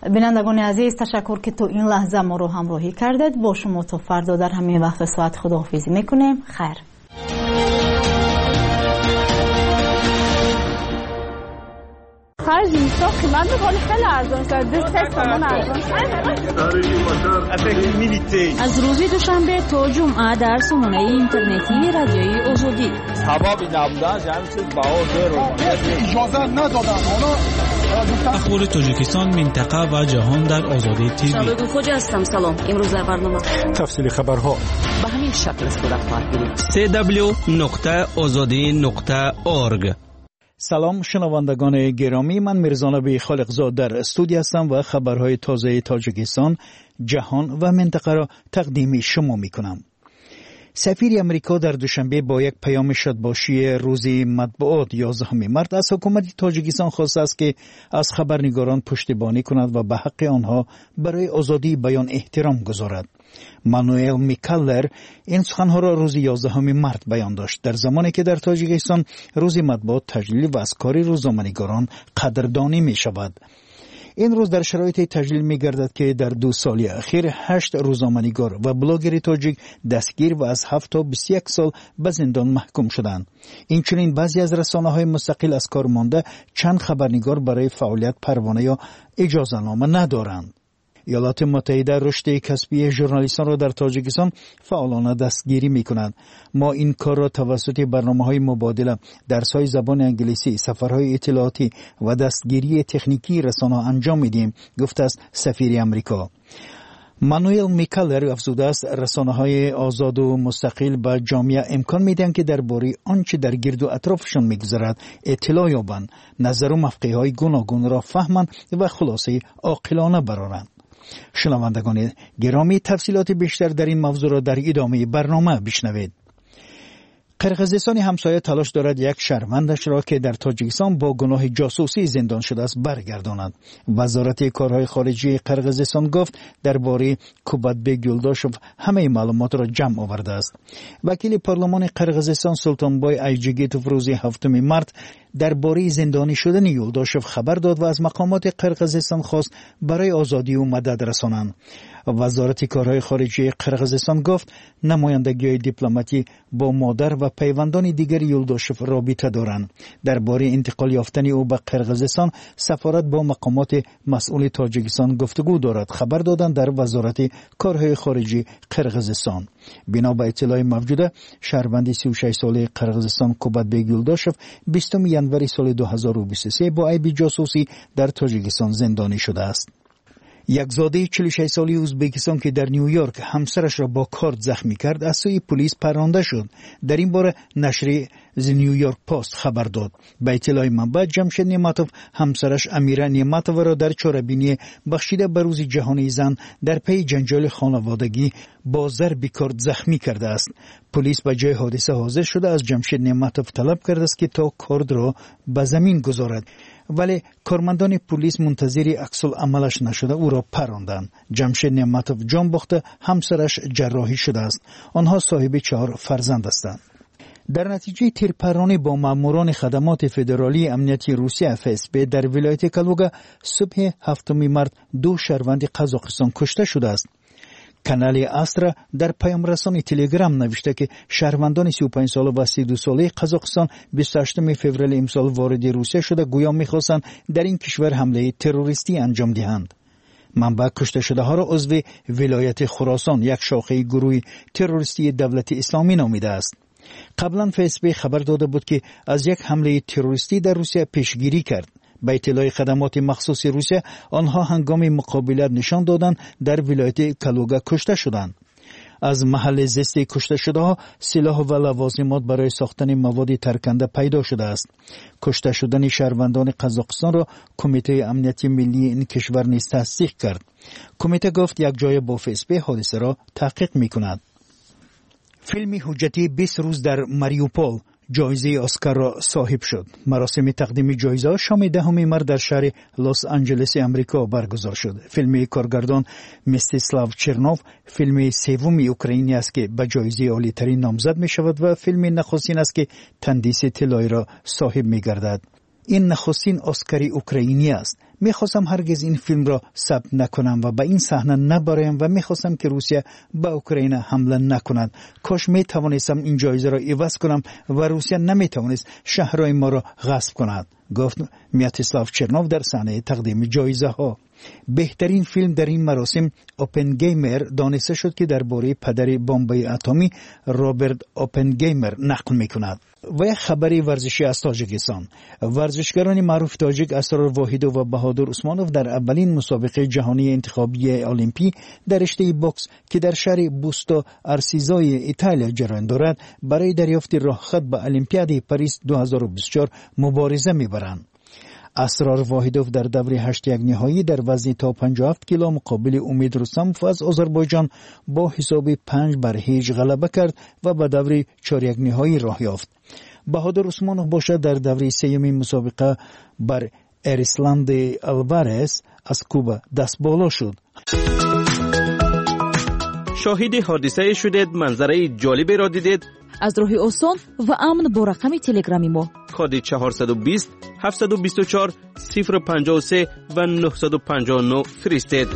بینندگان عزیز تشکر که تو این لحظه ما رو همراهی کردید. با شما تا فردا در همین وقت ساعت خداحافظی میکنیم. خیر. خرج میشه قیمت میکنه خیلی ارزان شد. 2 تومان ارزان شد. از روز دوشنبه تا جمعه در سامانه اینترنتی رادیوی آزادی. سبب نبودن همین چیز بهار اجازه ندادن. اخبار تاجیکستان، منطقه و جهان در آزادی تیوی. شباب خوج هستم. سلام. امروز در برنامه تفصیل خبرها به همین شکل صورت خواهد گرفت. www.azadi.org. سلام شنوندگان گرامی، من میرزا خالقزاد در استودیو هستم و خبرهای تازه تاجیکستان، جهان و منطقه را تقدیم شما میکنم. سفیر امریکا در دوشنبه با یک پیام شادباشی روزی مطبوعات 11 مارس از حکومت تاجیکستان خواسته است که از خبرنگاران پشتیبانی کند و به حق آنها برای آزادی بیان احترام گذارد. مانوئل میکالر این سخنها را روز 11 مارس بیان داشت، در زمانی که در تاجیکستان روز مطبوعات تجلیل و از کار روزنامه‌نگاران قدردانی می شود. این روز در شرایط تجلیل می گردد که در 2 سال اخیر 8 روزنامه‌نگار و بلاگر تاجیک دستگیر و از 7 تا 21 سال به زندان محکوم شدند. اینچنین بعضی از رسانه‌های مستقل از کار مانده، چند خبرنگار برای فعالیت پروانه یا اجازه‌نامه ندارند. ایالات متحده رشد کسبی ژورنالیستان را در تاجیکستان فعالانه دستگیری می‌کند. ما این کار را توسط برنامه‌های مبادله، درس‌های زبان انگلیسی، سفرهای اطلاعاتی و دستگیری تکنیکی رسانه‌ها انجام می‌دهیم، گفته است سفیر امریکا. مانوئل میکالر افزوده است رسانه‌های آزاد و مستقل به جامعه امکان می‌دهند که درباره آنچه در گرد و اطرافشان می‌گذرد اطلاع یابند، نظر و موقع‌های گوناگون را فهمند و خلاصه عاقلانه برآورند. شنوندگان گرامی، تفصیلات بیشتر در این موضوع را در ادامه برنامه بشنوید. قرقیزستان همسایه تلاش دارد یک شهروندش را که در تاجیکستان با گناه جاسوسی زندان شده است برگرداند. وزارت کارهای خارجی قرقیزستان گفت درباره کوباتبک یولداشوف همه معلومات را جمع آورده است. وکیل پارلمان قرقیزستان سلطانبای ایجگیتوف روز 7 مارس درباره زندانی شدن یولداشوف خبر داد و از مقامات قرقیزستان خواست برای آزادی او مدد رسانند. وزارت کارهای خارجی قرقیزستان گفت نمایندگی‌های دیپلماتی با مادر و پیوندان دیگر یولداشوف رابطه دارند. درباره انتقال یافتن او به قرقیزستان سفارت با مقامات مسئول تاجیکستان گفتگو دارد، خبر دادند در وزارت کارهای خارجی قرقیزستان. بنا به اطلاع موجوده شهروند 36 ساله قرقیزستان کوباتبک یولداشوف 20 ژانویه سال 2023 با عیب جاسوسی در تاجیکستان زندانی شده است. یک زاده 46 سالی ازبکستان که در نیویورک همسرش را با کارد زخمی کرد از سوی پلیس پرانده شد. در این باره نشر نیویورک پست خبر داد. به اطلاع منبع جمشید نعمتوف همسرش امیره نعمتوف را در چاره‌بینی بخشیده به روز جهانی زن در پی جنجال خانوادگی با ضرب کارد زخمی کرده است. پلیس به جای حادثه حاضر شده از جمشید نعمتوف طلب کرده است که تا کارد را به زمین گذارد، ولی کارمندان پلیس منتظر عکس العملش نشده او را پراندند. جمشید نعمتوف جان باخته، همسرش جراحی شده است. آنها صاحب 4 فرزند هستند. در نتیجه تیرپرانی با ماموران خدمات فدرالی امنیتی روسیه FSB در ولایت کالوگا صبح 7 مارس 2 شهروند قزاقستان کشته شده است. کانال استرا در پیام رسانی تلگرام نوشته که شهروندان 35 ساله و 32 ساله قزاقستان 28 فوریه امسال وارد روسیه شده، گویا می‌خواستند در این کشور حمله تروریستی انجام دهند. منبع کشته شده ها را عضو ولایت خراسان، یک شاخه گروه تروریستی دولت اسلامی نامیده است. قبلا FSB خبر داده بود که از یک حمله تروریستی در روسیه پیشگیری کرد. به اطلاع خدمات مخصوص روسیه آنها هنگام مقابلت نشان دادند در ولایت کالوگا کشته شدند. از محل زیست کشته شده ها سلاح و لوازمات برای ساختن مواد ترکنده پیدا شده است. کشته شدن شهروندان قزاقستان را کمیته امنیتی ملی این کشور نیز تصدیق کرد. کمیته گفت یک جای با FSB حادثه را تحقیق می‌کند. فیلم حجتی 20 روز در ماریوپول جایزه اسکار را صاحب شد. مراسم تقدیم جایزه شام 10 مارس در شهر لس آنجلس امریکا برگزار شد. فیلم کارگردان مستیسلاو چرنوف فیلم سوم اوکراینی است که به جایزه عالی ترین نامزد می شود و فیلم نخستین است که تندیس طلایی را صاحب می گردد. این نخستین اسکار اوکراینی است. میخواستم هرگز این فیلم را ثبت نکنم و به این صحنه نبرایم و میخواستم که روسیه به اوکراین حمله نکند. کاش میتوانستم این جایزه را عوض کنم و روسیه نمیتوانست شهرهای ما را غصب کند، گفت میاتسلاو چرنوف در صحنه تقدیم جایزه ها. بهترین فیلم در این مراسم اوپنگیمر دانسته شد که درباره پدر بمب‌های اتمی رابرت اوپنگیمر نقل میکند. و یک خبری ورزشی از تاجیکستان. ورزشکاران معروف تاجیک اسرار واحدوف و بهادر عثمانوف در اولین مسابقه جهانی انتخابی المپی در رشته بوکس که در شهر بوستا ارسیزای ایتالیا جریان دارد برای دریافت راهخط به المپیاد پاریس 2024 مبارزه میبرند. اسرار واحدوف در دور 8 نهایی در وزن تا 57 کیلو مقابل امید رستموف از آذربایجان با حساب 5-0 غلبه کرد و به دور 4 نهایی راه یافت. بهادر عثمانوف باشد در دوره سوم مسابقه بر اریسلاند الوارز از کوبا دست بالا شد. شاهد حادثه شدید، منظره جالبی را دیدید؟ از راه آسان و امن با رقم تلگرامی ما کد 420 724 053 و 959 فرستید.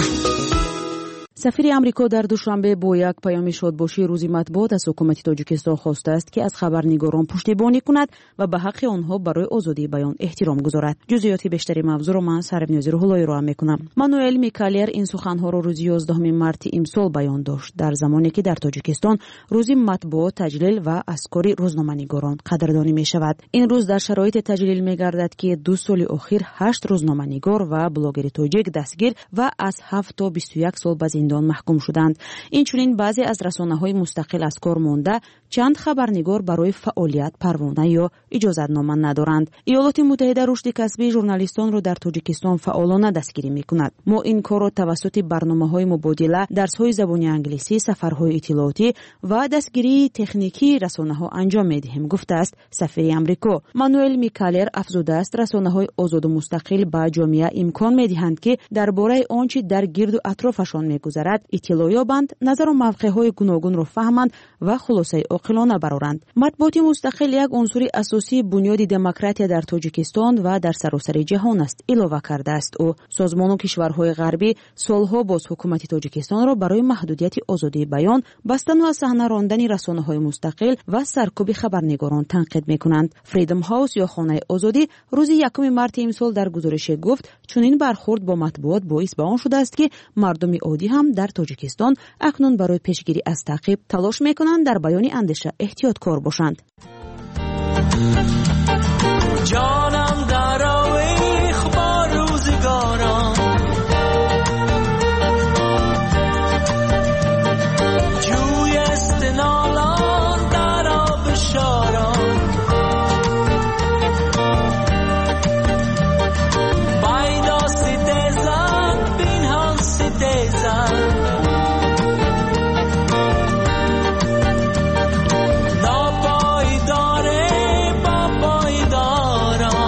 سفیر امریکا در دوشنبه با یک پیام شادباشی روزی مطبوعات از حکومت تاجیکستان خواسته است که از خبرنگاران پشتیبانی کند و به حق آنها برای آزادی بیان احترام گذارد. جزئیات بیشتری موضوع را من سربنیازی روح‌اللهی را میکنم. مانوئل میکالر این سخنها را روز 11 مارت امسال بیان داشت در زمانی که در تاجیکستان روزی مطبوعات تجلیل و اسکاری روزنامه‌نگاران قدردانی می شود. این روز در شرایط تجلیل می‌گردد که 2 سال اخیر 8 روزنامه‌نگار و بلاگر تاجیک دستگیر و از 7 تا 21 سال به زندان محکوم شدند. اینچنین بعضی از رسانه‌های مستقل از کار مانده، چند خبرنگار برای فعالیت پروانه یا اجازتنامه ندارند. ایالات متحده رشد کسبی ژورنالیستان را در تاجیکستان فعالانه دستگیری می‌کند. ما این کار را توسط برنامه‌های مبادله، درس‌های زبان انگلیسی، سفرهای اطلاعاتی و دستگیری تکنیکی رسانه‌ها انجام می‌دهیم، گفته است سفیر آمریکا. مانوئل میکالر افزوده است رسانه‌های آزاد و مستقل به جامعه امکان می‌دهند که درباره آنچه در گرد و اطرافشان می‌گذرد اطلاع یابند، نظر و موقع‌های گوناگون را فهمند و خلاصه عاقلانه برآورند. مطبوعات مستقل یک عنصر اساسی بنیاد دموکراسی در تاجیکستان و در سراسر جهان است، اضافه کرده است. او سازمان و کشورهای غربی سالها باز حکومت تاجیکستان را برای محدودیت آزادی بیان، بستن و از صحنه راندن رسانه‌های مستقل و سرکوب خبرنگاران تنقید می‌کنند. فریدم هاوس یا خانه آزادی روز 1 مارت امسال در گزارش گفت چنین برخورد با مطبوعات باعث به آن شده است که مردم عادی هم در تاجیکستان اکنون برای پیشگیری از تعقیب تلاش میکنند در بیان اندیشه احتیاطکار باشند. جانم در آویخ با روزگاران، جوی استنالان در آب شاران، بایدا ستیزن بینهان ستیزن، ناپایداره با پایداران.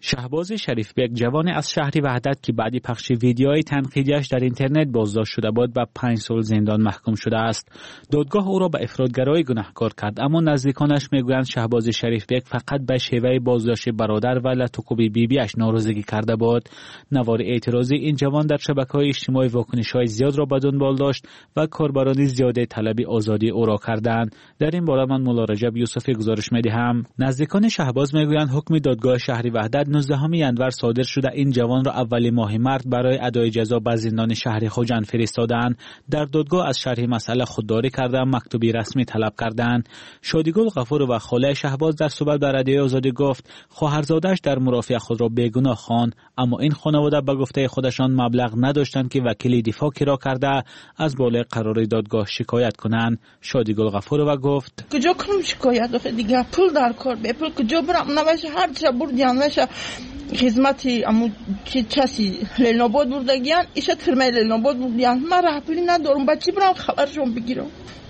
شهباز شریفبگ جوان از شهر وحدت که بعد پخش ویدیوهای تنقیدیش در اینترنت بازداشت شده بود به 5 سال زندان محکوم شده است. دادگاه او را به افرادگرایی گناهکار کرد، اما نزدیکانش میگویند شهباز شریفبگ فقط به شیوه بازداشت برادر و لطوکوب بیبیش ناراضگی کرده بود. نوار اعتراضی این جوان در شبکه‌های اجتماعی واکنش‌های زیاد را به دنبال داشت و کاربران زیاده طلب آزادی او را کردند. در این باره من مولا رجب یوسفی گزارش می‌دهم. نزدیکان شهباز میگویند حکم دادگاه شهر وحدت 19 ینور صادر شده این جوان را اول ماه مارس برای ادای جزا به زندان شهر خوجند فرستادند. در دادگاه از شرح مسئله خودداری کرده مکتوبی رسمی طلب کردند. شادیگل غفور و خاله شهباز در صحبت با رادیو آزادی گفت خواهرزاده‌اش در مرافعه خود را بیگناه خواند، اما این خانواده به گفته خودشان مبلغ نداشتند که وکیل دفاع کرا کرده از بالای قرار دادگاه شکایت کنند. شادیگل غفور و گفت کجا کنم شکایت آخه دیگه پول در کار به پول کجا برم نوشه هر چه بردیان نشه خدمتی امو چی لنابود بردگیان ایشا ترمه لنابود بردیان من راه پولی ندارم بچی برام خبرشون بگیرم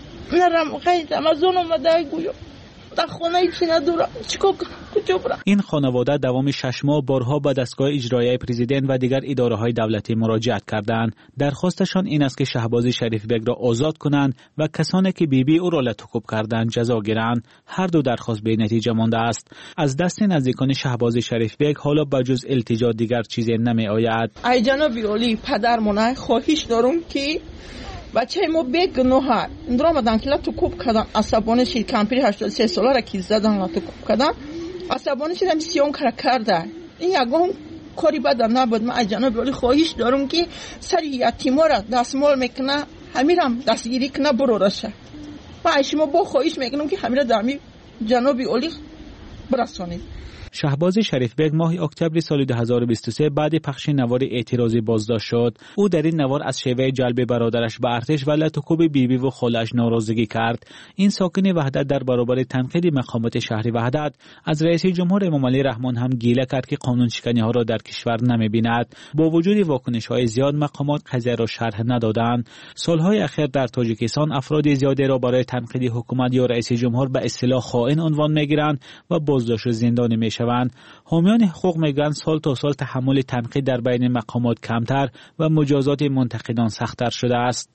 نرم خیلی امازون اومده گویم در خونه ایچی ندارم چیکار کنم کجا برم. این خانواده دوام 6 ماه بارها به دستگاه اجرایی پرزیدنت و دیگر اداره‌های دولتی مراجعت کردند. درخواستشان این است که شهباز شریفبگ را آزاد کنند و کسانی که بیبی او را لطوکوب کردند جزا گیرند. هر دو درخواست به نتیجه مانده است. از دست نزدیکان شهباز شریفبگ حالا بجز التجا دیگر چیزی نمی آید. ای جناب عالی پدرمون خواهش دارم که بچه ما بیگناه درآمدن که لطوکوب کردن عصبانی شد کمپیری 83 ساله را که زدن لطوکوب کردن عصبانی شدم سیون کرده این یگان کاری بد نبود. من از جناب عالی خواهش دارم که سر یتیما را دستمال میکنه همیرم دستگیری کنه برو رشه من شما با خواهش میکنم که همیره در جناب عالی برسانید. شهباز شریفبگ ماه اکتبر سال 2023 بعد پخش نوار اعتراضی بازداشت شد. او در این نوار از شیوه جلب برادرش به ارتش و لطوکوب بیبی و خاله‌اش ناراضگی کرد. این ساکن وحدت در برابر تنقید مقامات شهر وحدت از رئیس جمهور امام علی رحمان هم گیله کرد که قانون شکنی ها را در کشور نمی‌بیند. با وجود واکنش‌های زیاد مقامات قضیه را شرح ندادند. سالهای اخیر در تاجیکستان افراد زیادی را برای تنقید حکومت یا رئیس جمهور به اصطلاح خائن عنوان می‌گیرند و بازداشت و زندانی می‌شوند. حامیان حقوق میگن سال تا سال تحمل تنقید در بین مقامات کمتر و مجازات منتقدان سخت‌تر شده است.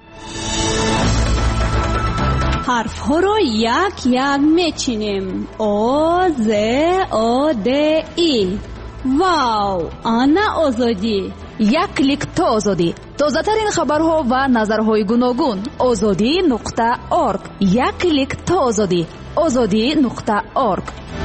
حرف ها رو یک یک میچینیم. او ز او د ای. واو آنا آزادی. یک کلیک تا آزادی. تازه ترین خبرها و نظرهای گوناگون. azadi.org. یک کلیک تا آزادی. azadi.org.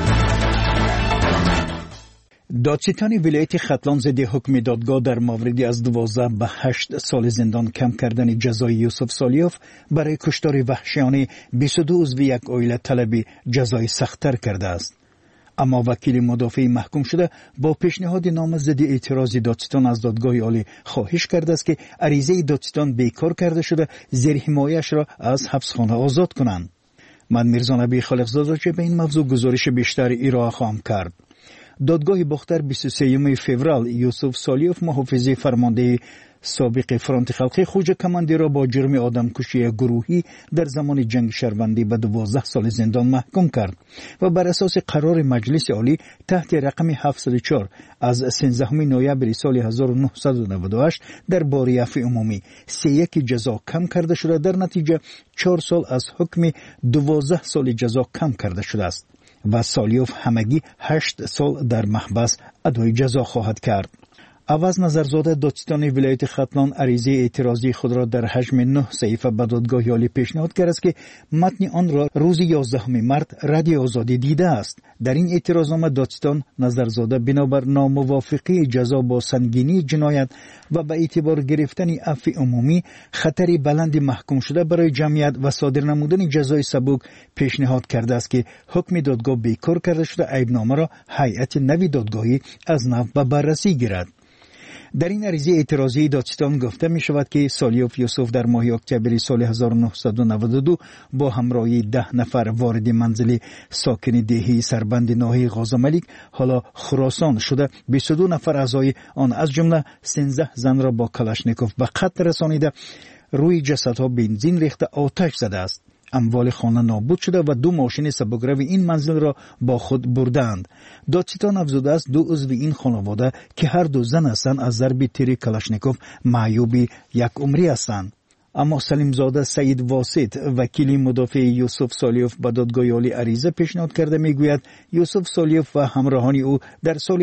دادستان ولایت ختلان ضد حکم دادگاه در موردی از 12 به 8 سال زندان کم کردن جزای یوسف سالیوف برای کشتار وحشیانه 22 عضو یک عائله طلب جزای سخت‌تر کرده است. اما وکیل مدافع محکوم شده با پیشنهاد نامزد اعتراضی دادستان از دادگاه عالی خواهش کرده است که عریضه دادستان بیکار کرده شده زیر حمایه‌اش را از حبسخانه آزاد کنند. من میرزا نبی خالقزاده را به این موضوع گزارش بیشتر ارائه خواهم کرد. دادگاه باختر 23 فوریه یوسف سالیوف محافظ فرمانده سابق فرانت خلقی خوجه کماندی را با جرم آدمکشی گروهی در زمان جنگ شهروندی به 12 سال زندان محکوم کرد و بر اساس قرار مجلس عالی تحت رقم 704 از 13 نوامبر سال 1998 در باره عفو عمومی 31 جزا کم کرده شده. در نتیجه 4 سال از حکم 12 سال جزا کم کرده شده است و سالیوف همگی 8 سال در محبس ادای جزا خواهد کرد. عوض نظرزاده دادستان ولایت ختلان عریضه اعتراضی خود را در حجم 9 صفحه به دادگاه عالی پیشنهاد کرد است که متن آن را روز 11 مارس رادیو آزادی دیده است. در این اعتراضنامه دادستان نظرزاده بنابر ناموافقی جزا با سنگینی جنایت و به اعتبار گرفتن عفو عمومی خطری بلند محکوم شده برای جمعیت و صادر نمودن جزای سبک پیشنهاد کرده است که حکم دادگاه بیکار کرده شده عیبنامه را هیئت نوی دادگاهی از نو به بررسی گیرد. در این عریضه اعتراضی دادستان گفته می شود که سالیوف یوسف در ماه اکتبر سال 1992 با همراهی 10 نفر وارد منزل ساکن دهی سربند ناحیه غازملیک حالا خراسان شده 22 نفر اعضای آن از جمله 13 زن را با کلاشنیکوف به قتل رسانیده روی جسدها بنزین ریخته آتش زده است. اموال خانه نابود شده و 2 ماشین سبکروی این منزل را با خود بردند. دادستان افزوده است 2 عضو این خانواده که هر 2 زن هستند از ضرب تیر کلاشنیکوف معیوب یک عمری هستند. اما سلیم زاده سعید واسط وکیل مدافع یوسف سالیوف به دادگاه عالی عریضه پیشنهاد کرده میگوید یوسف سالیوف و همراهان او در سال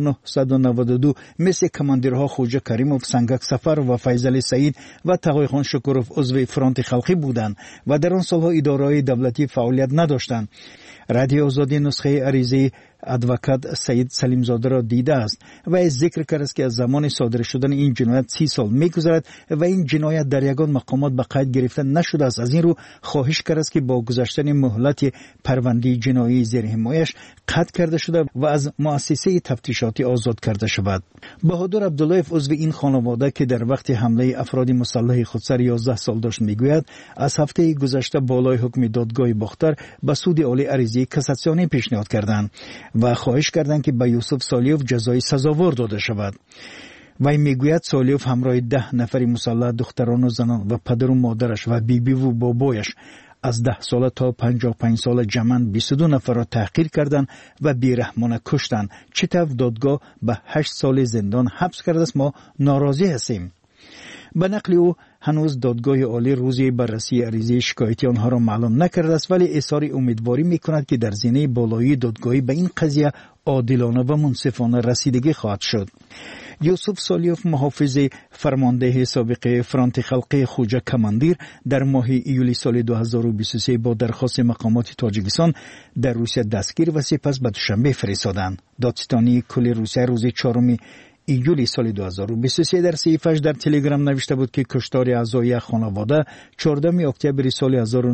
1992 مثل کماندیرها خوجه کریموف، سنگک سفر و فیضل سعید و تقیخان شکروف عضو فرانت خلقی بودند و در آن سالها اداره‌های دولتی فعالیت نداشتند. رادیو آزادی نسخه عریضه ادوکات سعید سلیم زاده را دیده است و از ذکر کرده است که از زمان صادر شدن این جنایت 30 سال می‌گذرد و این جنایت در یگان مقامات به قید گرفته نشده است. از این رو خواهش کرده است که با گذشتن مهلت پرونده جنایی زیر حمایش قطع کرده شده و از مؤسسه تفتیشاتی آزاد کرده شود. بهادر عبداللهیف عضو این خانواده که در وقت حمله افراد مسلح خودسر 11 سال داشت میگوید از هفته گذشته بالای حکم دادگاه باختر به سود عالی عریضه کاساسیونی پیشنهاد کردند و خواهش کردند که به یوسف سالیوف جزای سزاوار داده شود. وی میگوید سالیوف همراه 10 نفر مسلح دختران و زنان و پدر و مادرش و بیبی و بابایش از 10 ساله تا 55 ساله جمعاً 22 نفر را تحقیر کردند و بیرحمانه کشتند. چطور دادگاه به 8 سال زندان حبس کرده است؟ ما ناراضی هستیم. به نقل او هنوز دادگاه عالی روزی بررسی عریضه شکایتی آنها را معلوم نکرده است، ولی اظهار امیدواری میکند که در زینه بالایی دادگاهی به این قضیه عادلانه و منصفانه رسیدگی خواهد شد. یوسف سالیوف محافظ فرمانده سابق فرانت خلقی خوجه کماندیر در ماه ایولی سال 2023 با درخواست مقامات تاجیکستان در روسیه دستگیر و سپس به دوشنبه فرستادند. دادستانی کل روسیه روز 4 ایولی سال 2023 در صحیفه‌اش در تلگرام نوشته بود که کشتار اعضای خانواده 14 اکتبر سال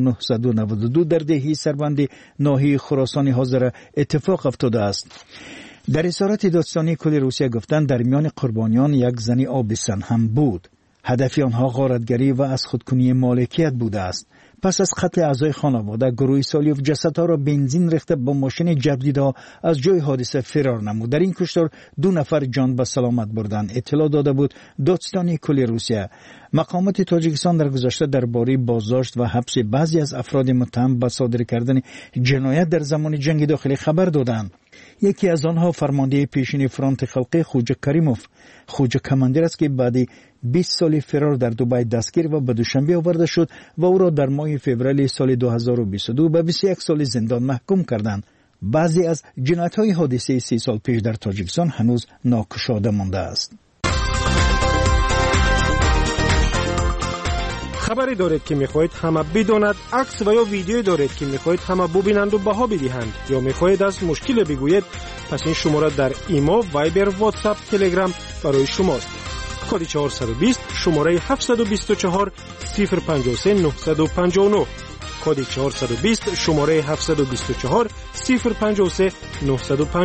1992 در دهی سربند ناحیه خراسان حاضر اتفاق افتاده است. در اسارت دادستانی کل روسیه گفتند در میان قربانیان یک زن آبستن هم بود. هدف آنها غارتگری و از خودکنی مالکیت بوده است. پس از قتل اعضای خانواده گروه سالیوف جسدها را بنزین ریخته با ماشین جدیدها از جای حادثه فرار نمود. در این کشتار 2 نفر جان به سلامت بردند. اطلاع داده بود دادستانی کل روسیه. مقامات تاجیکستان در گذشته درباره بازداشت و حبس بعضی از افراد متهم به صادر کردن جنایت در زمان جنگ داخلی خبر دادند. یکی از آنها فرمانده پیشین فرانت خلقی خوجه کریموف، خوجه کماندیر است که بعد 20 سال فرار در دبی دستگیر و به دوشنبه آورده شد و او را در ماه فوریه سال 2022 به 21 سال زندان محکوم کردند. بعضی از جنایت‌های حادثه 30 سال پیش در تاجیکستان هنوز ناکشاده مانده است. خبری دارید که میخواهید همه بداند، عکس و یا ویدیویی دارید که میخواهید همه ببینند و بها بدهند، یا میخواهید از مشکل بگویید، پس این شماره در ایما، وایبر، واتساپ، تلگرام برای شماست. کد 420 شماره 724 053 959. کد 420 شماره 724 053 959.